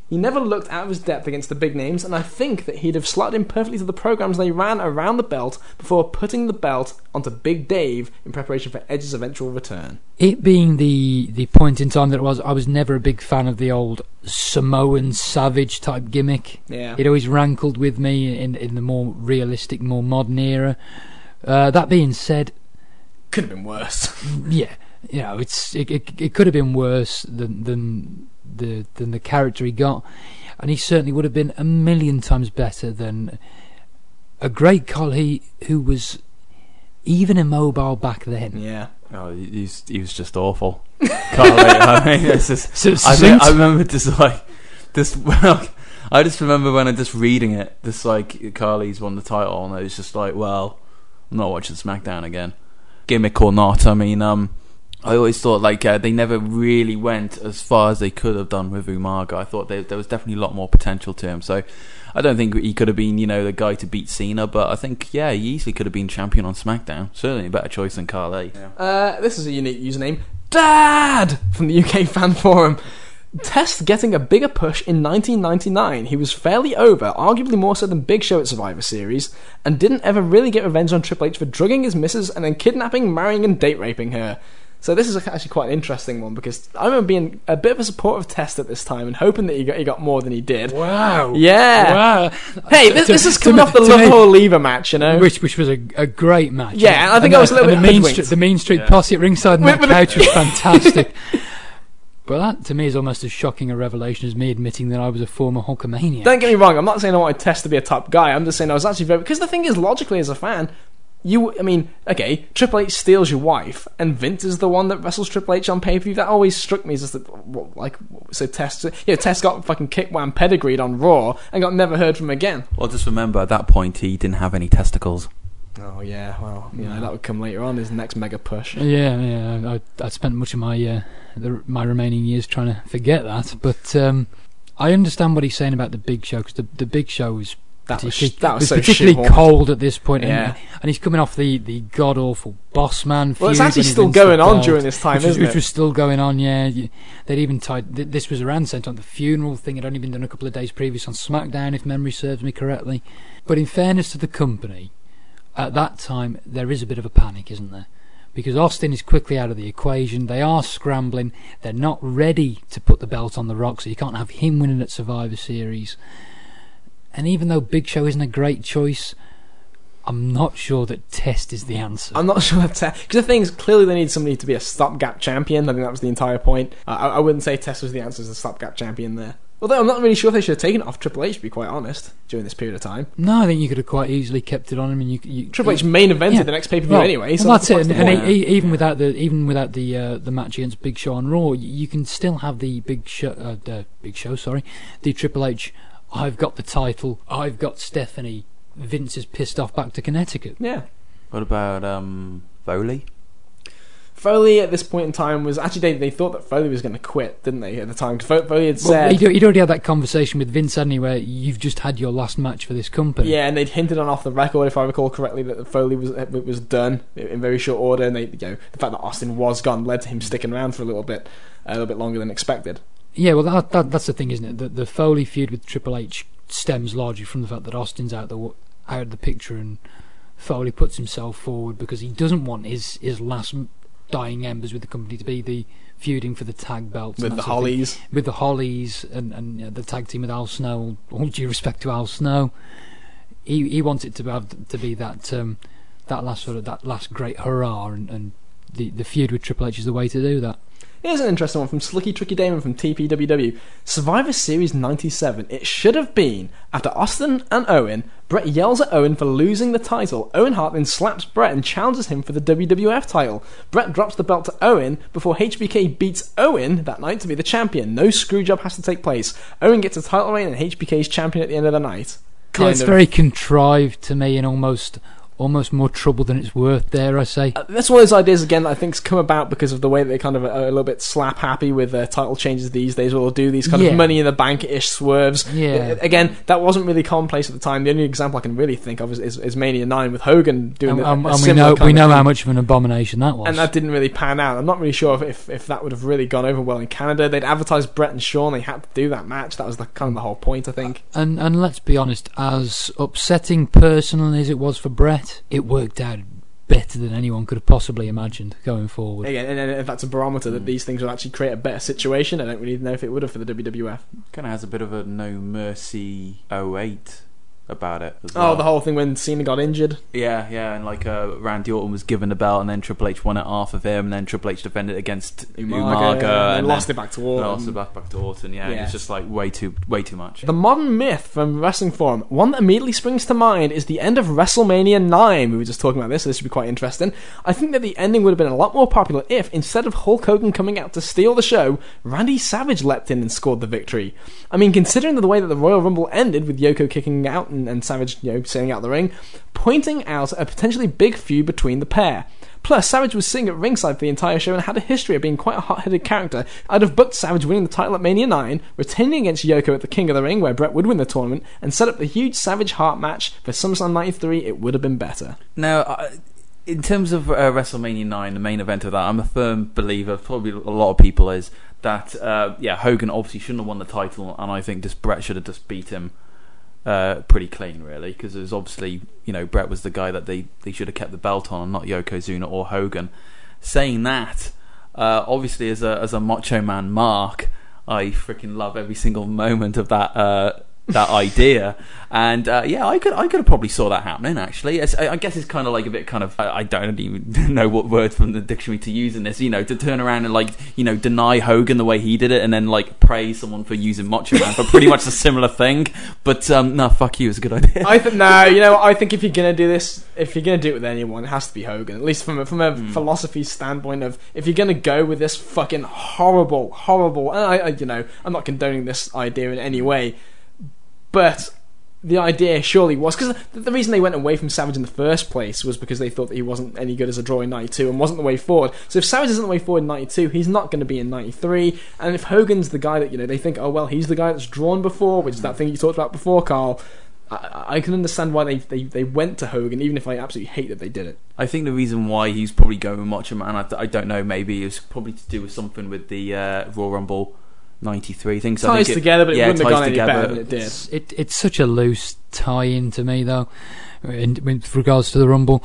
Speaker 1: He never looked out of his depth against the big names, and I think that he'd have slotted in perfectly to the programs they ran around the belt before putting the belt onto Big Dave in preparation for Edge's eventual return.
Speaker 4: It being the point in time that it was, I was never a big fan of the old Samoan Savage type gimmick.
Speaker 1: Yeah.
Speaker 4: It always rankled with me in the more realistic, more modern era. That being said,
Speaker 1: Could have been worse.
Speaker 4: yeah, you know, it could have been worse than the character he got, and he certainly would have been a million times better than a great Khali who was even immobile back then.
Speaker 1: Yeah.
Speaker 3: Oh, he was just awful. Can't wait. I mean, it's just, I remember just like this. Well, I just remember when I just reading it, this like Khali's won the title, and it was just like, well, I'm not watching SmackDown again. Gimmick or not, I mean, I always thought like they never really went as far as they could have done with Umaga. I thought there was definitely a lot more potential to him. So I don't think he could have been, the guy to beat Cena, but I think, he easily could have been champion on SmackDown. Certainly a better choice than Khali. Yeah.
Speaker 1: This is a unique username. Dad! From the UK fan forum. Test getting a bigger push in 1999. He was fairly over, arguably more so than Big Show at Survivor Series, and didn't ever really get revenge on Triple H for drugging his missus and then kidnapping, marrying and date raping her. So this is actually quite an interesting one, because I remember being a bit of a supporter of Test at this time and hoping that he got more than he did.
Speaker 4: Wow.
Speaker 1: Yeah.
Speaker 4: Wow.
Speaker 1: Hey, this is coming off the Love or Lever match,
Speaker 4: Which was a great match.
Speaker 1: Yeah, and I think I was a little bit hoodwinked.
Speaker 4: The Mean Street Posse at ringside on that couch was fantastic. But that, to me, is almost as shocking a revelation as me admitting that I was a former Hulkamaniac.
Speaker 1: Don't get me wrong, I'm not saying I wanted Test to be a top guy, I'm just saying I was actually very... Because the thing is, logically, as a fan... Triple H steals your wife, and Vince is the one that wrestles Triple H on pay-per-view. That always struck me as just Test got fucking kick-wham pedigreed on Raw and got never heard from again.
Speaker 3: Well, just remember, at that point, he didn't have any testicles.
Speaker 1: Oh, yeah, well, that would come later on, his next mega push.
Speaker 4: Yeah, I spent much of my my remaining years trying to forget that, but I understand what he's saying about the Big Show, because the Big Show was...
Speaker 1: That was so
Speaker 4: particularly
Speaker 1: shithorn.
Speaker 4: cold at this point,
Speaker 1: Yeah.
Speaker 4: and he's coming off the god awful Boss Man feud.
Speaker 1: Well, it's actually
Speaker 4: when he
Speaker 1: still
Speaker 4: wins the
Speaker 1: going on
Speaker 4: belt,
Speaker 1: during this time, isn't
Speaker 4: which
Speaker 1: it?
Speaker 4: was still going on. Yeah, they'd even tied. This was around the same time the funeral thing had only been done a couple of days previous on SmackDown, if memory serves me correctly. But in fairness to the company, at that time there is a bit of a panic, isn't there? Because Austin is quickly out of the equation. They are scrambling. They're not ready to put the belt on The Rock, so you can't have him winning at Survivor Series. And even though Big Show isn't a great choice, I'm not sure that Test is the answer.
Speaker 1: I'm not sure that Test... Because the thing is, clearly they need somebody to be a stopgap champion. I think that was the entire point. I wouldn't say Test was the answer as a stopgap champion there. Although I'm not really sure if they should have taken it off Triple H, to be quite honest, during this period of time.
Speaker 4: No, I think you could have quite easily kept it on him. And
Speaker 1: Triple H main evented the next pay-per-view anyway. So
Speaker 4: that's it. And
Speaker 1: even
Speaker 4: without the match against Big Show on Raw, you can still have the the Triple H... I've got the title, I've got Stephanie, Vince is pissed off back to Connecticut.
Speaker 1: Yeah.
Speaker 3: What about Foley?
Speaker 1: Foley at this point in time was... Actually, they thought that Foley was going to quit, didn't they, at the time? Foley had said...
Speaker 4: He'd already had that conversation with Vince, hadn't he, where you've just had your last match for this company.
Speaker 1: Yeah, and they'd hinted on off the record, if I recall correctly, that Foley was done in very short order, and the fact that Austin was gone led to him sticking around for a little bit longer than expected.
Speaker 4: Yeah, well, that's the thing, isn't it? The Foley feud with Triple H stems largely from the fact that Austin's out of the picture, and Foley puts himself forward because he doesn't want his last dying embers with the company to be the feuding for the tag belts
Speaker 1: with the Hollies,
Speaker 4: and the tag team with Al Snow. All due respect to Al Snow, he wants it to be that last great hurrah, and the feud with Triple H is the way to do that.
Speaker 1: Here's an interesting one from Slicky Tricky Damon from TPWW. Survivor Series 97. It should have been, after Austin and Owen, Bret yells at Owen for losing the title. Owen Hart then slaps Bret and challenges him for the WWF title. Bret drops the belt to Owen before HBK beats Owen that night to be the champion. No screw job has to take place. Owen gets a title reign and HBK is champion at the end of the night.
Speaker 4: It's very contrived to me, and almost almost more trouble than it's worth, dare I say.
Speaker 1: That's one of those ideas, again, that I think's come about because of the way that they kind of are a little bit slap happy with title changes these days, where they'll do these kind of money in the bank-ish swerves.
Speaker 4: Yeah.
Speaker 1: Again, that wasn't really commonplace at the time. The only example I can really think of is Mania 9 with Hogan doing
Speaker 4: we know how much of an abomination that was.
Speaker 1: And that didn't really pan out. I'm not really sure if that would have really gone over well in Canada. They'd advertised Brett and Shawn. They had to do that match. That was kind of the whole point, I think.
Speaker 4: And let's be honest, as upsetting personally as it was for Brett, it worked out better than anyone could have possibly imagined going forward.
Speaker 1: Again, and if that's a barometer that these things would actually create a better situation, I don't really know if it would have for the WWF.
Speaker 3: Kind of has a bit of a No Mercy 08 about it as well.
Speaker 1: Oh, the whole thing when Cena got injured.
Speaker 3: Yeah, and like Randy Orton was given the belt, and then Triple H won it off of him, and then Triple H defended it against Umaga,
Speaker 1: and lost it back to Orton.
Speaker 3: Lost it back to Orton. Yeah, it's just like way too much.
Speaker 1: The modern myth from Wrestling Forum, one that immediately springs to mind, is the end of WrestleMania 9. We were just talking about this, so this should be quite interesting. I think that the ending would have been a lot more popular if, instead of Hulk Hogan coming out to steal the show, Randy Savage leapt in and scored the victory. I mean, considering the way that the Royal Rumble ended, with Yoko kicking out and Savage, sailing out the ring, pointing out a potentially big feud between the pair. Plus, Savage was sitting at ringside for the entire show and had a history of being quite a hot-headed character. I'd have booked Savage winning the title at Mania 9, retaining against Yoko at the King of the Ring, where Brett would win the tournament, and set up the huge Savage Hart match for SummerSlam 93. It would have been better.
Speaker 3: Now, in terms of WrestleMania 9, the main event of that, I'm a firm believer, probably a lot of people is, that Hogan obviously shouldn't have won the title, and I think Brett should have just beat him pretty clean, really, because it was obviously, Brett was the guy that they should have kept the belt on, and not Yokozuna or Hogan. Saying that, obviously as a Macho Man Mark, I freaking love every single moment of that idea, and I could have probably saw that happening. Actually, I guess it's kind of like a bit kind of, I don't even know what word from the dictionary to use in this. To turn around and deny Hogan the way he did it, and then praise someone for using Macho Man for pretty much a similar thing. But no, fuck you, it's a good idea.
Speaker 1: I think I think if you're gonna do this, if you're gonna do it with anyone, it has to be Hogan. At least from a philosophy standpoint of, if you're gonna go with this fucking horrible, and I'm not condoning this idea in any way. But the idea surely was, because the reason they went away from Savage in the first place was because they thought that he wasn't any good as a draw in 92 and wasn't the way forward. So if Savage isn't the way forward in 92, he's not going to be in 93. And if Hogan's the guy that, they think, oh, well, he's the guy that's drawn before, which is that thing you talked about before, Carl, I can understand why they went to Hogan, even if I absolutely hate that they did it.
Speaker 3: I think the reason why he's probably going with Macho Man, I don't know, maybe it's probably to do with something with the Royal Rumble 93 things.
Speaker 1: Ties together, but it wouldn't have gone any better than it did.
Speaker 4: It's such a loose tie-in to me, though, with regards to the Rumble.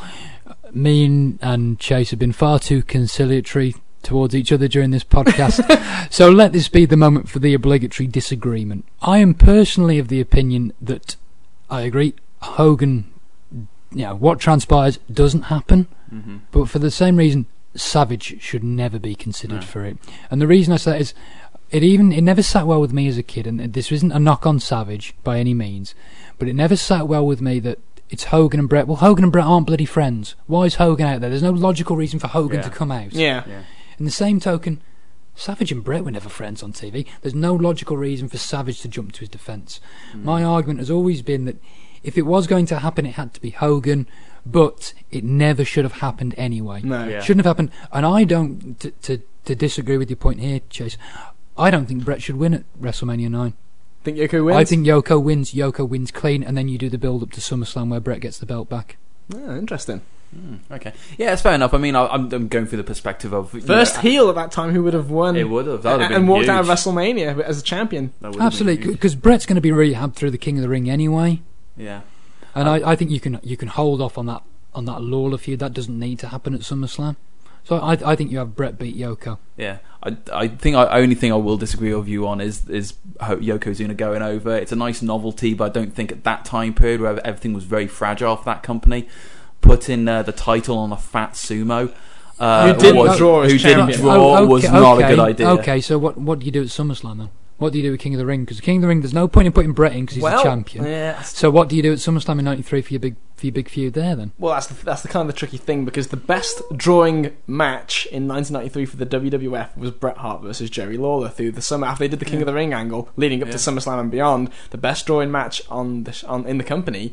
Speaker 4: Me and Chase have been far too conciliatory towards each other during this podcast, so let this be the moment for the obligatory disagreement. I am personally of the opinion that I agree, Hogan, what transpires doesn't happen, but for the same reason, Savage should never be considered for it. And the reason I say that is, it never sat well with me as a kid, and this isn't a knock on Savage by any means, but it never sat well with me that it's Hogan and Brett. Well, Hogan and Brett aren't bloody friends. Why is Hogan out there? There's no logical reason for Hogan to come out.
Speaker 1: Yeah.
Speaker 4: In the same token, Savage and Brett were never friends on TV. There's no logical reason for Savage to jump to his defence. My argument has always been that if it was going to happen, it had to be Hogan, but it never should have happened anyway.
Speaker 1: No.
Speaker 4: It shouldn't have happened. And I don't, to disagree with your point here, Chase, I don't think Brett should win at WrestleMania 9.
Speaker 1: Think Yoko wins?
Speaker 4: I think Yoko wins. Yoko wins clean, and then you do the build up to SummerSlam where Brett gets the belt back.
Speaker 1: Oh, interesting.
Speaker 3: Okay. Yeah, it's fair enough. I mean, I'm going through the perspective of...
Speaker 1: First heel at that time who would have won.
Speaker 3: It would have. That would have been
Speaker 1: and walked
Speaker 3: huge.
Speaker 1: out of WrestleMania as a champion.
Speaker 4: Absolutely, because Brett's going to be rehabbed through the King of the Ring anyway.
Speaker 3: Yeah.
Speaker 4: And I think you can hold off on that Lawler feud. That doesn't need to happen at SummerSlam. So I think you have Brett beat Yoko.
Speaker 3: Yeah, I think only thing I will disagree with you on is Yokozuna going over. It's a nice novelty, but I don't think at that time period where everything was very fragile for that company, putting the title on a fat sumo
Speaker 1: who didn't draw
Speaker 3: was not a good idea.
Speaker 4: Okay, so what do you do at SummerSlam then? What do you do with King of the Ring? Because King of the Ring, there's no point in putting Brett in because he's the champion.
Speaker 1: Yeah.
Speaker 4: So what do you do at SummerSlam in '93 for your big feud there then?
Speaker 1: Well, that's the kind of the tricky thing, because the best drawing match in 1993 for the WWF was Bret Hart versus Jerry Lawler through the summer after they did the King of the Ring angle leading up to SummerSlam and beyond. The best drawing match in the company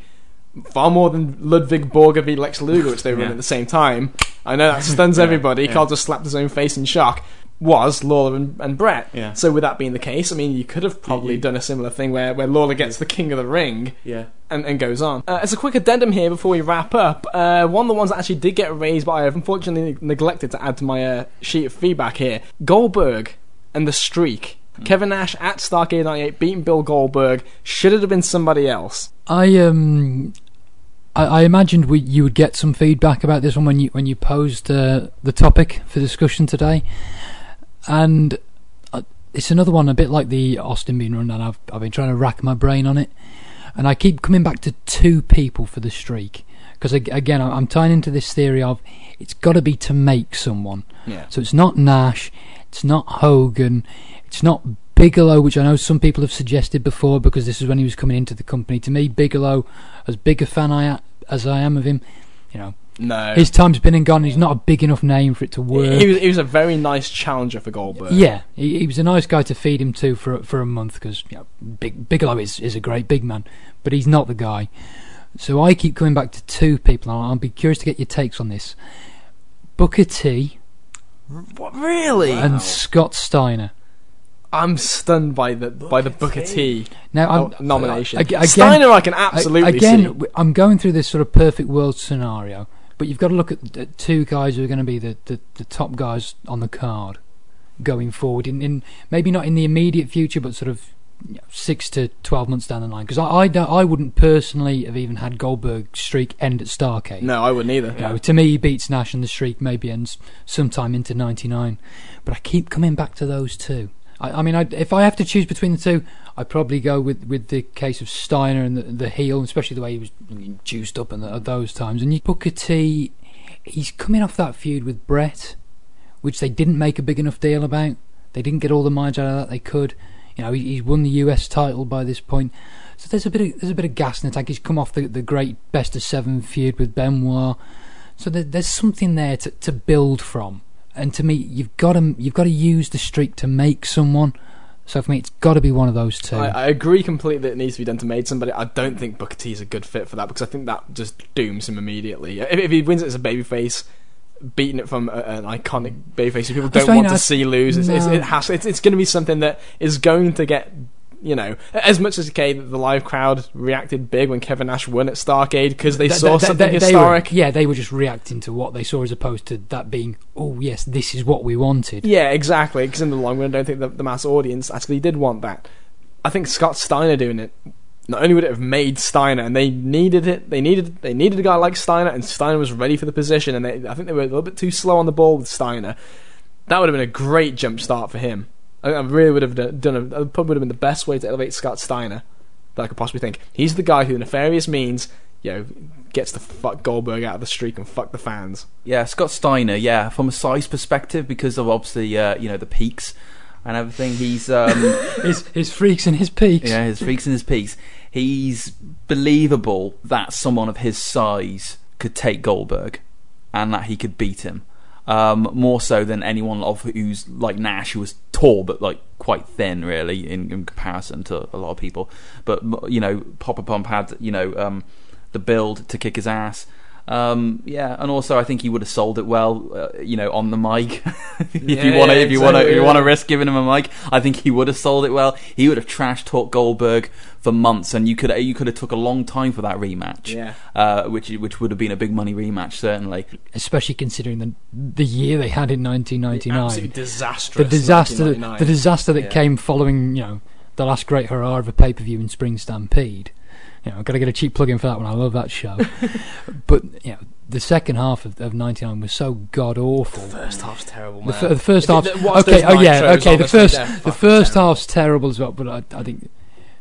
Speaker 1: far more than Ludwig Borger v Lex Luger, which they were in at the same time. I know that stuns everybody. Carl just slapped his own face in shock. Was Lawler and Brett.
Speaker 3: Yeah.
Speaker 1: So with that being the case, I mean, you could have probably done a similar thing where Lawler gets the King of the Ring and goes on. As a quick addendum here before we wrap up, one of the ones that actually did get raised, but I have unfortunately neglected to add to my sheet of feedback here, Goldberg and the streak. Kevin Nash at Starrcade 98 beating Bill Goldberg. Should it have been somebody else?
Speaker 4: I imagined you would get some feedback about this one when you posed the topic for discussion today, and it's another one a bit like the Austin being run down. I've been trying to rack my brain on it, and I keep coming back to two people for the streak because again I'm tying into this theory of it's got to be to make someone.
Speaker 1: Yeah.
Speaker 4: So it's not Nash, it's not Hogan, it's not Bigelow, which I know some people have suggested before because this is when he was coming into the company. To me, Bigelow, as big a fan as I am of him,
Speaker 1: No.
Speaker 4: his time's been and gone. He's not a big enough name for it to work.
Speaker 1: He was a very nice challenger for Goldberg.
Speaker 4: Yeah, he was a nice guy to feed him to for a month because Bigelow is a great big man, but he's not the guy. So I keep coming back to two people, and I'll be curious to get your takes on this: Booker T.
Speaker 1: What, really?
Speaker 4: And Scott Steiner.
Speaker 1: I'm stunned by the Booker T
Speaker 4: Now,
Speaker 1: nomination.
Speaker 4: Again,
Speaker 1: Steiner, I can absolutely see.
Speaker 4: I'm going through this sort of perfect world scenario, but you've got to look at two guys who are going to be the top guys on the card going forward. In maybe not in the immediate future, but sort of 6 to 12 months down the line. Because I wouldn't personally have even had Goldberg's streak end at Starrcade.
Speaker 1: No, I wouldn't either.
Speaker 4: To me, he beats Nash, and the streak maybe ends sometime into '99. But I keep coming back to those two. I mean, if I have to choose between the two, I'd probably go with the case of Steiner and the heel, especially the way he was juiced up at those times. And Booker T, he's coming off that feud with Brett, which they didn't make a big enough deal about. They didn't get all the mileage out of that they could. He's won the US title by this point, so there's a bit of gas in the tank. He's come off the great best of 7 feud with Benoit, so there's something there to build from. And to me, you've got to use the streak to make someone. So for me, it's got to be one of those two.
Speaker 1: I agree completely that it needs to be done to make somebody. I don't think Booker T is a good fit for that because I think that just dooms him immediately. If he wins it as a babyface, beating it from an iconic babyface who people don't want to see lose, it's going to be something that is going to get. As much as the live crowd reacted big when Kevin Nash won at Starrcade because they saw something historic.
Speaker 4: They were just reacting to what they saw as opposed to that being, oh yes, this is what we wanted.
Speaker 1: Yeah, exactly. Because in the long run, I don't think the mass audience actually did want that. I think Scott Steiner doing it, not only would it have made Steiner, and they needed it. They needed a guy like Steiner, and Steiner was ready for the position. And I think they were a little bit too slow on the ball with Steiner. That would have been a great jump start for him. I really would have probably would have been the best way to elevate Scott Steiner that I could possibly think. He's the guy who, nefarious means, gets to fuck Goldberg out of the streak and fuck the fans.
Speaker 3: Yeah, Scott Steiner. Yeah, from a size perspective, because of obviously the peaks and everything. He's
Speaker 4: his freaks and his peaks.
Speaker 3: Yeah, his freaks and his peaks. He's believable that someone of his size could take Goldberg and that he could beat him. More so than anyone who's like Nash, who was tall but like quite thin, really, in comparison to a lot of people. But Papa Pump had the build to kick his ass. And also I think he would have sold it well, on the mic. if you want to risk giving him a mic, I think he would have sold it well. He would have trash talked Goldberg for months, and you could have took a long time for that rematch.
Speaker 1: Yeah.
Speaker 3: Which would have been a big money rematch, certainly.
Speaker 4: Especially considering the year they had in 1999.
Speaker 1: Absolutely disastrous.
Speaker 4: The disaster that came following the last great hurrah of a pay-per-view in Spring Stampede. I've got to get a cheap plug in for that one. I love that show. But the second half of 99 was so god awful.
Speaker 1: The first half's terrible, man.
Speaker 4: The first half. Okay. The first half's terrible as well. But I think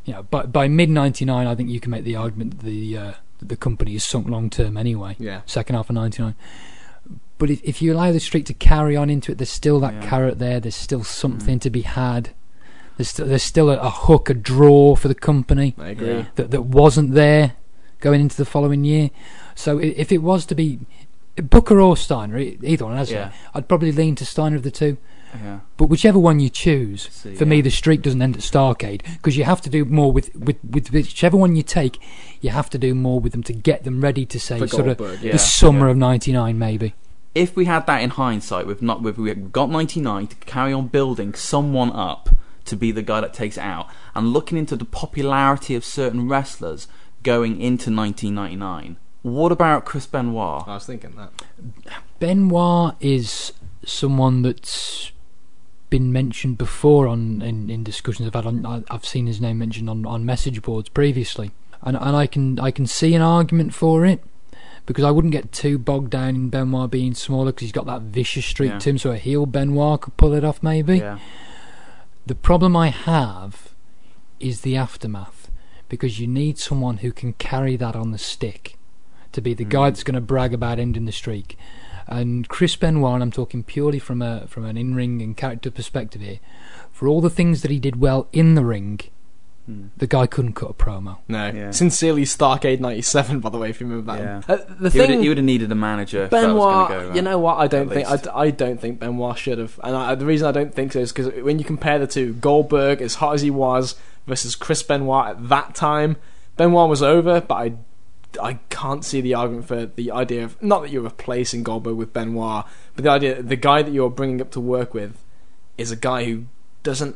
Speaker 4: by mid 99, I think you can make the argument that the company is sunk long term anyway.
Speaker 1: Yeah.
Speaker 4: Second half of 99. But if you allow the streak to carry on into it, there's still that carrot there. There's still something to be had. There's still a hook, a draw for the company.
Speaker 1: I agree.
Speaker 4: That wasn't there going into the following year. So if it was to be Booker or Steiner, either one, I'd probably lean to Steiner of the two.
Speaker 3: Yeah.
Speaker 4: But whichever one you choose,
Speaker 3: See,
Speaker 4: for me, the streak doesn't end at Starcade, because you have to do more with whichever one you take. You have to do more with them to get them ready to say
Speaker 1: For
Speaker 4: sort of
Speaker 1: Goldberg,
Speaker 3: yeah.
Speaker 4: the summer of '99, maybe.
Speaker 3: If we had that in hindsight, we've got 99 to carry on building someone up to be the guy that takes it out, and looking into the popularity of certain wrestlers going into 1999. What about Chris Benoit?
Speaker 1: I was thinking that.
Speaker 4: Benoit is someone that's been mentioned before in discussions I've had. I've seen his name mentioned on message boards previously, and I can see an argument for it, because I wouldn't get too bogged down in Benoit being smaller, because he's got that vicious streak to him. So a heel Benoit could pull it off, maybe.
Speaker 3: Yeah.
Speaker 4: The problem I have is the aftermath, because you need someone who can carry that on the stick to be the guy that's going to brag about ending the streak. And Chris Benoit, and I'm talking purely from an in-ring and character perspective here, for all the things that he did well in the ring, the guy couldn't cut a promo.
Speaker 1: No.
Speaker 3: Yeah.
Speaker 1: Sincerely, Starcade 97, by the way, if you remember that.
Speaker 3: Yeah.
Speaker 1: The thing...
Speaker 3: He would have needed a manager. If that was
Speaker 1: Benoit,
Speaker 3: gonna go,
Speaker 1: you know what? I don't
Speaker 3: At
Speaker 1: think think Benoit should have. And the reason I don't think so is because when you compare the two, Goldberg, as hot as he was, versus Chris Benoit at that time, Benoit was over, but I can't see the argument for the idea of, not that you're replacing Goldberg with Benoit, but the idea the guy that you're bringing up to work with is a guy who doesn't.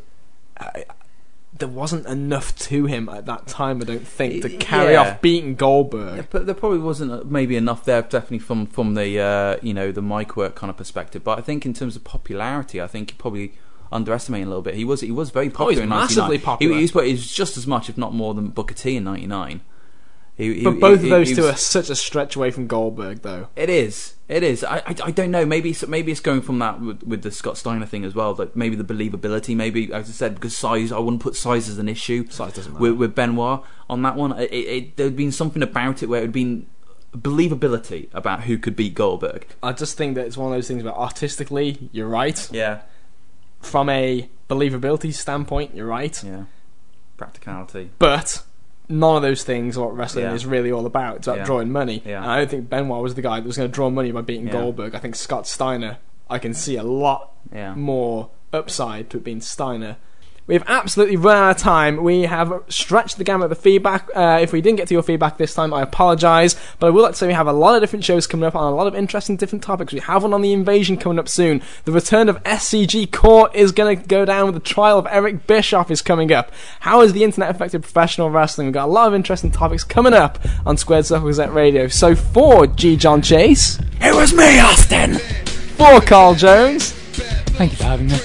Speaker 1: There wasn't enough to him at that time, I don't think, to carry off beating Goldberg.
Speaker 3: Yeah, but there probably wasn't maybe enough there, definitely from the the mic work kind of perspective. But I think in terms of popularity, I think you probably underestimating a little bit. He was very popular in 99.
Speaker 1: Massively popular.
Speaker 3: He was just as much, if not more, than Booker T in 99.
Speaker 1: But both of those two are such a stretch away from Goldberg, though.
Speaker 3: It is. I don't know. Maybe it's going from that with the Scott Steiner thing as well. That maybe the believability. Maybe, as I said, because size. I wouldn't put size as an issue.
Speaker 1: Size doesn't matter.
Speaker 3: With Benoit on that one. There'd been something about it where it would been believability about who could beat Goldberg.
Speaker 1: I just think that it's one of those things where artistically, you're right.
Speaker 3: Yeah.
Speaker 1: From a believability standpoint, you're right.
Speaker 3: Yeah. Practicality.
Speaker 1: But none of those things are what wrestling
Speaker 3: Yeah.
Speaker 1: is really all about. It's about drawing money.
Speaker 3: Yeah.
Speaker 1: And I don't think Benoit was the guy that was going to draw money by beating Goldberg. I think Scott Steiner, I can see a lot more upside to it being Steiner. We've absolutely run out of time. We have stretched the gamut of the feedback. If we didn't get to your feedback this time, I apologise. But I will like to say we have a lot of different shows coming up on a lot of interesting different topics. We have one on the Invasion coming up soon. The return of SCG Court is going to go down with the trial of Eric Bischoff is coming up. How has the internet affected professional wrestling? We've got a lot of interesting topics coming up on Squared Circle Gazette Radio. So for G. John Chase,
Speaker 3: It was me, Austin.
Speaker 1: for Carl Jones,
Speaker 4: Thank you for having me.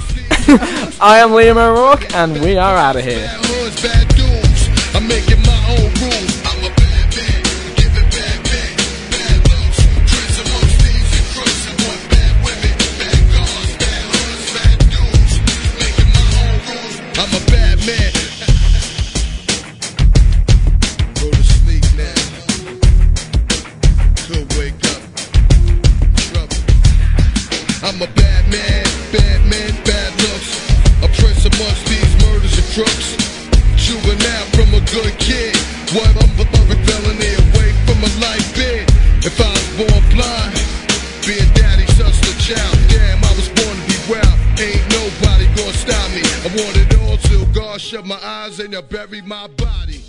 Speaker 1: I am Liam O'Rourke, and we are out of here.
Speaker 5: Bad hoods, bad dudes. I'm making my own rules. I'm a bad man, giving bad men bad looks. Tricks amongst thieves and crooks. I want bad women, bad cars, bad hoods, bad dudes. Making my own rules. I'm a bad man. Go to sleep now. Could wake up. Trouble. I'm a bad man, bad looks. A prince amongst these murders and crooks. Juvenile from a good kid. What I'm a perfect felony away from a life bid. If I was born blind, being daddy's hustler child. Damn, I was born to be wild. Ain't nobody gonna stop me. I want it all till God shut my eyes and you bury my body.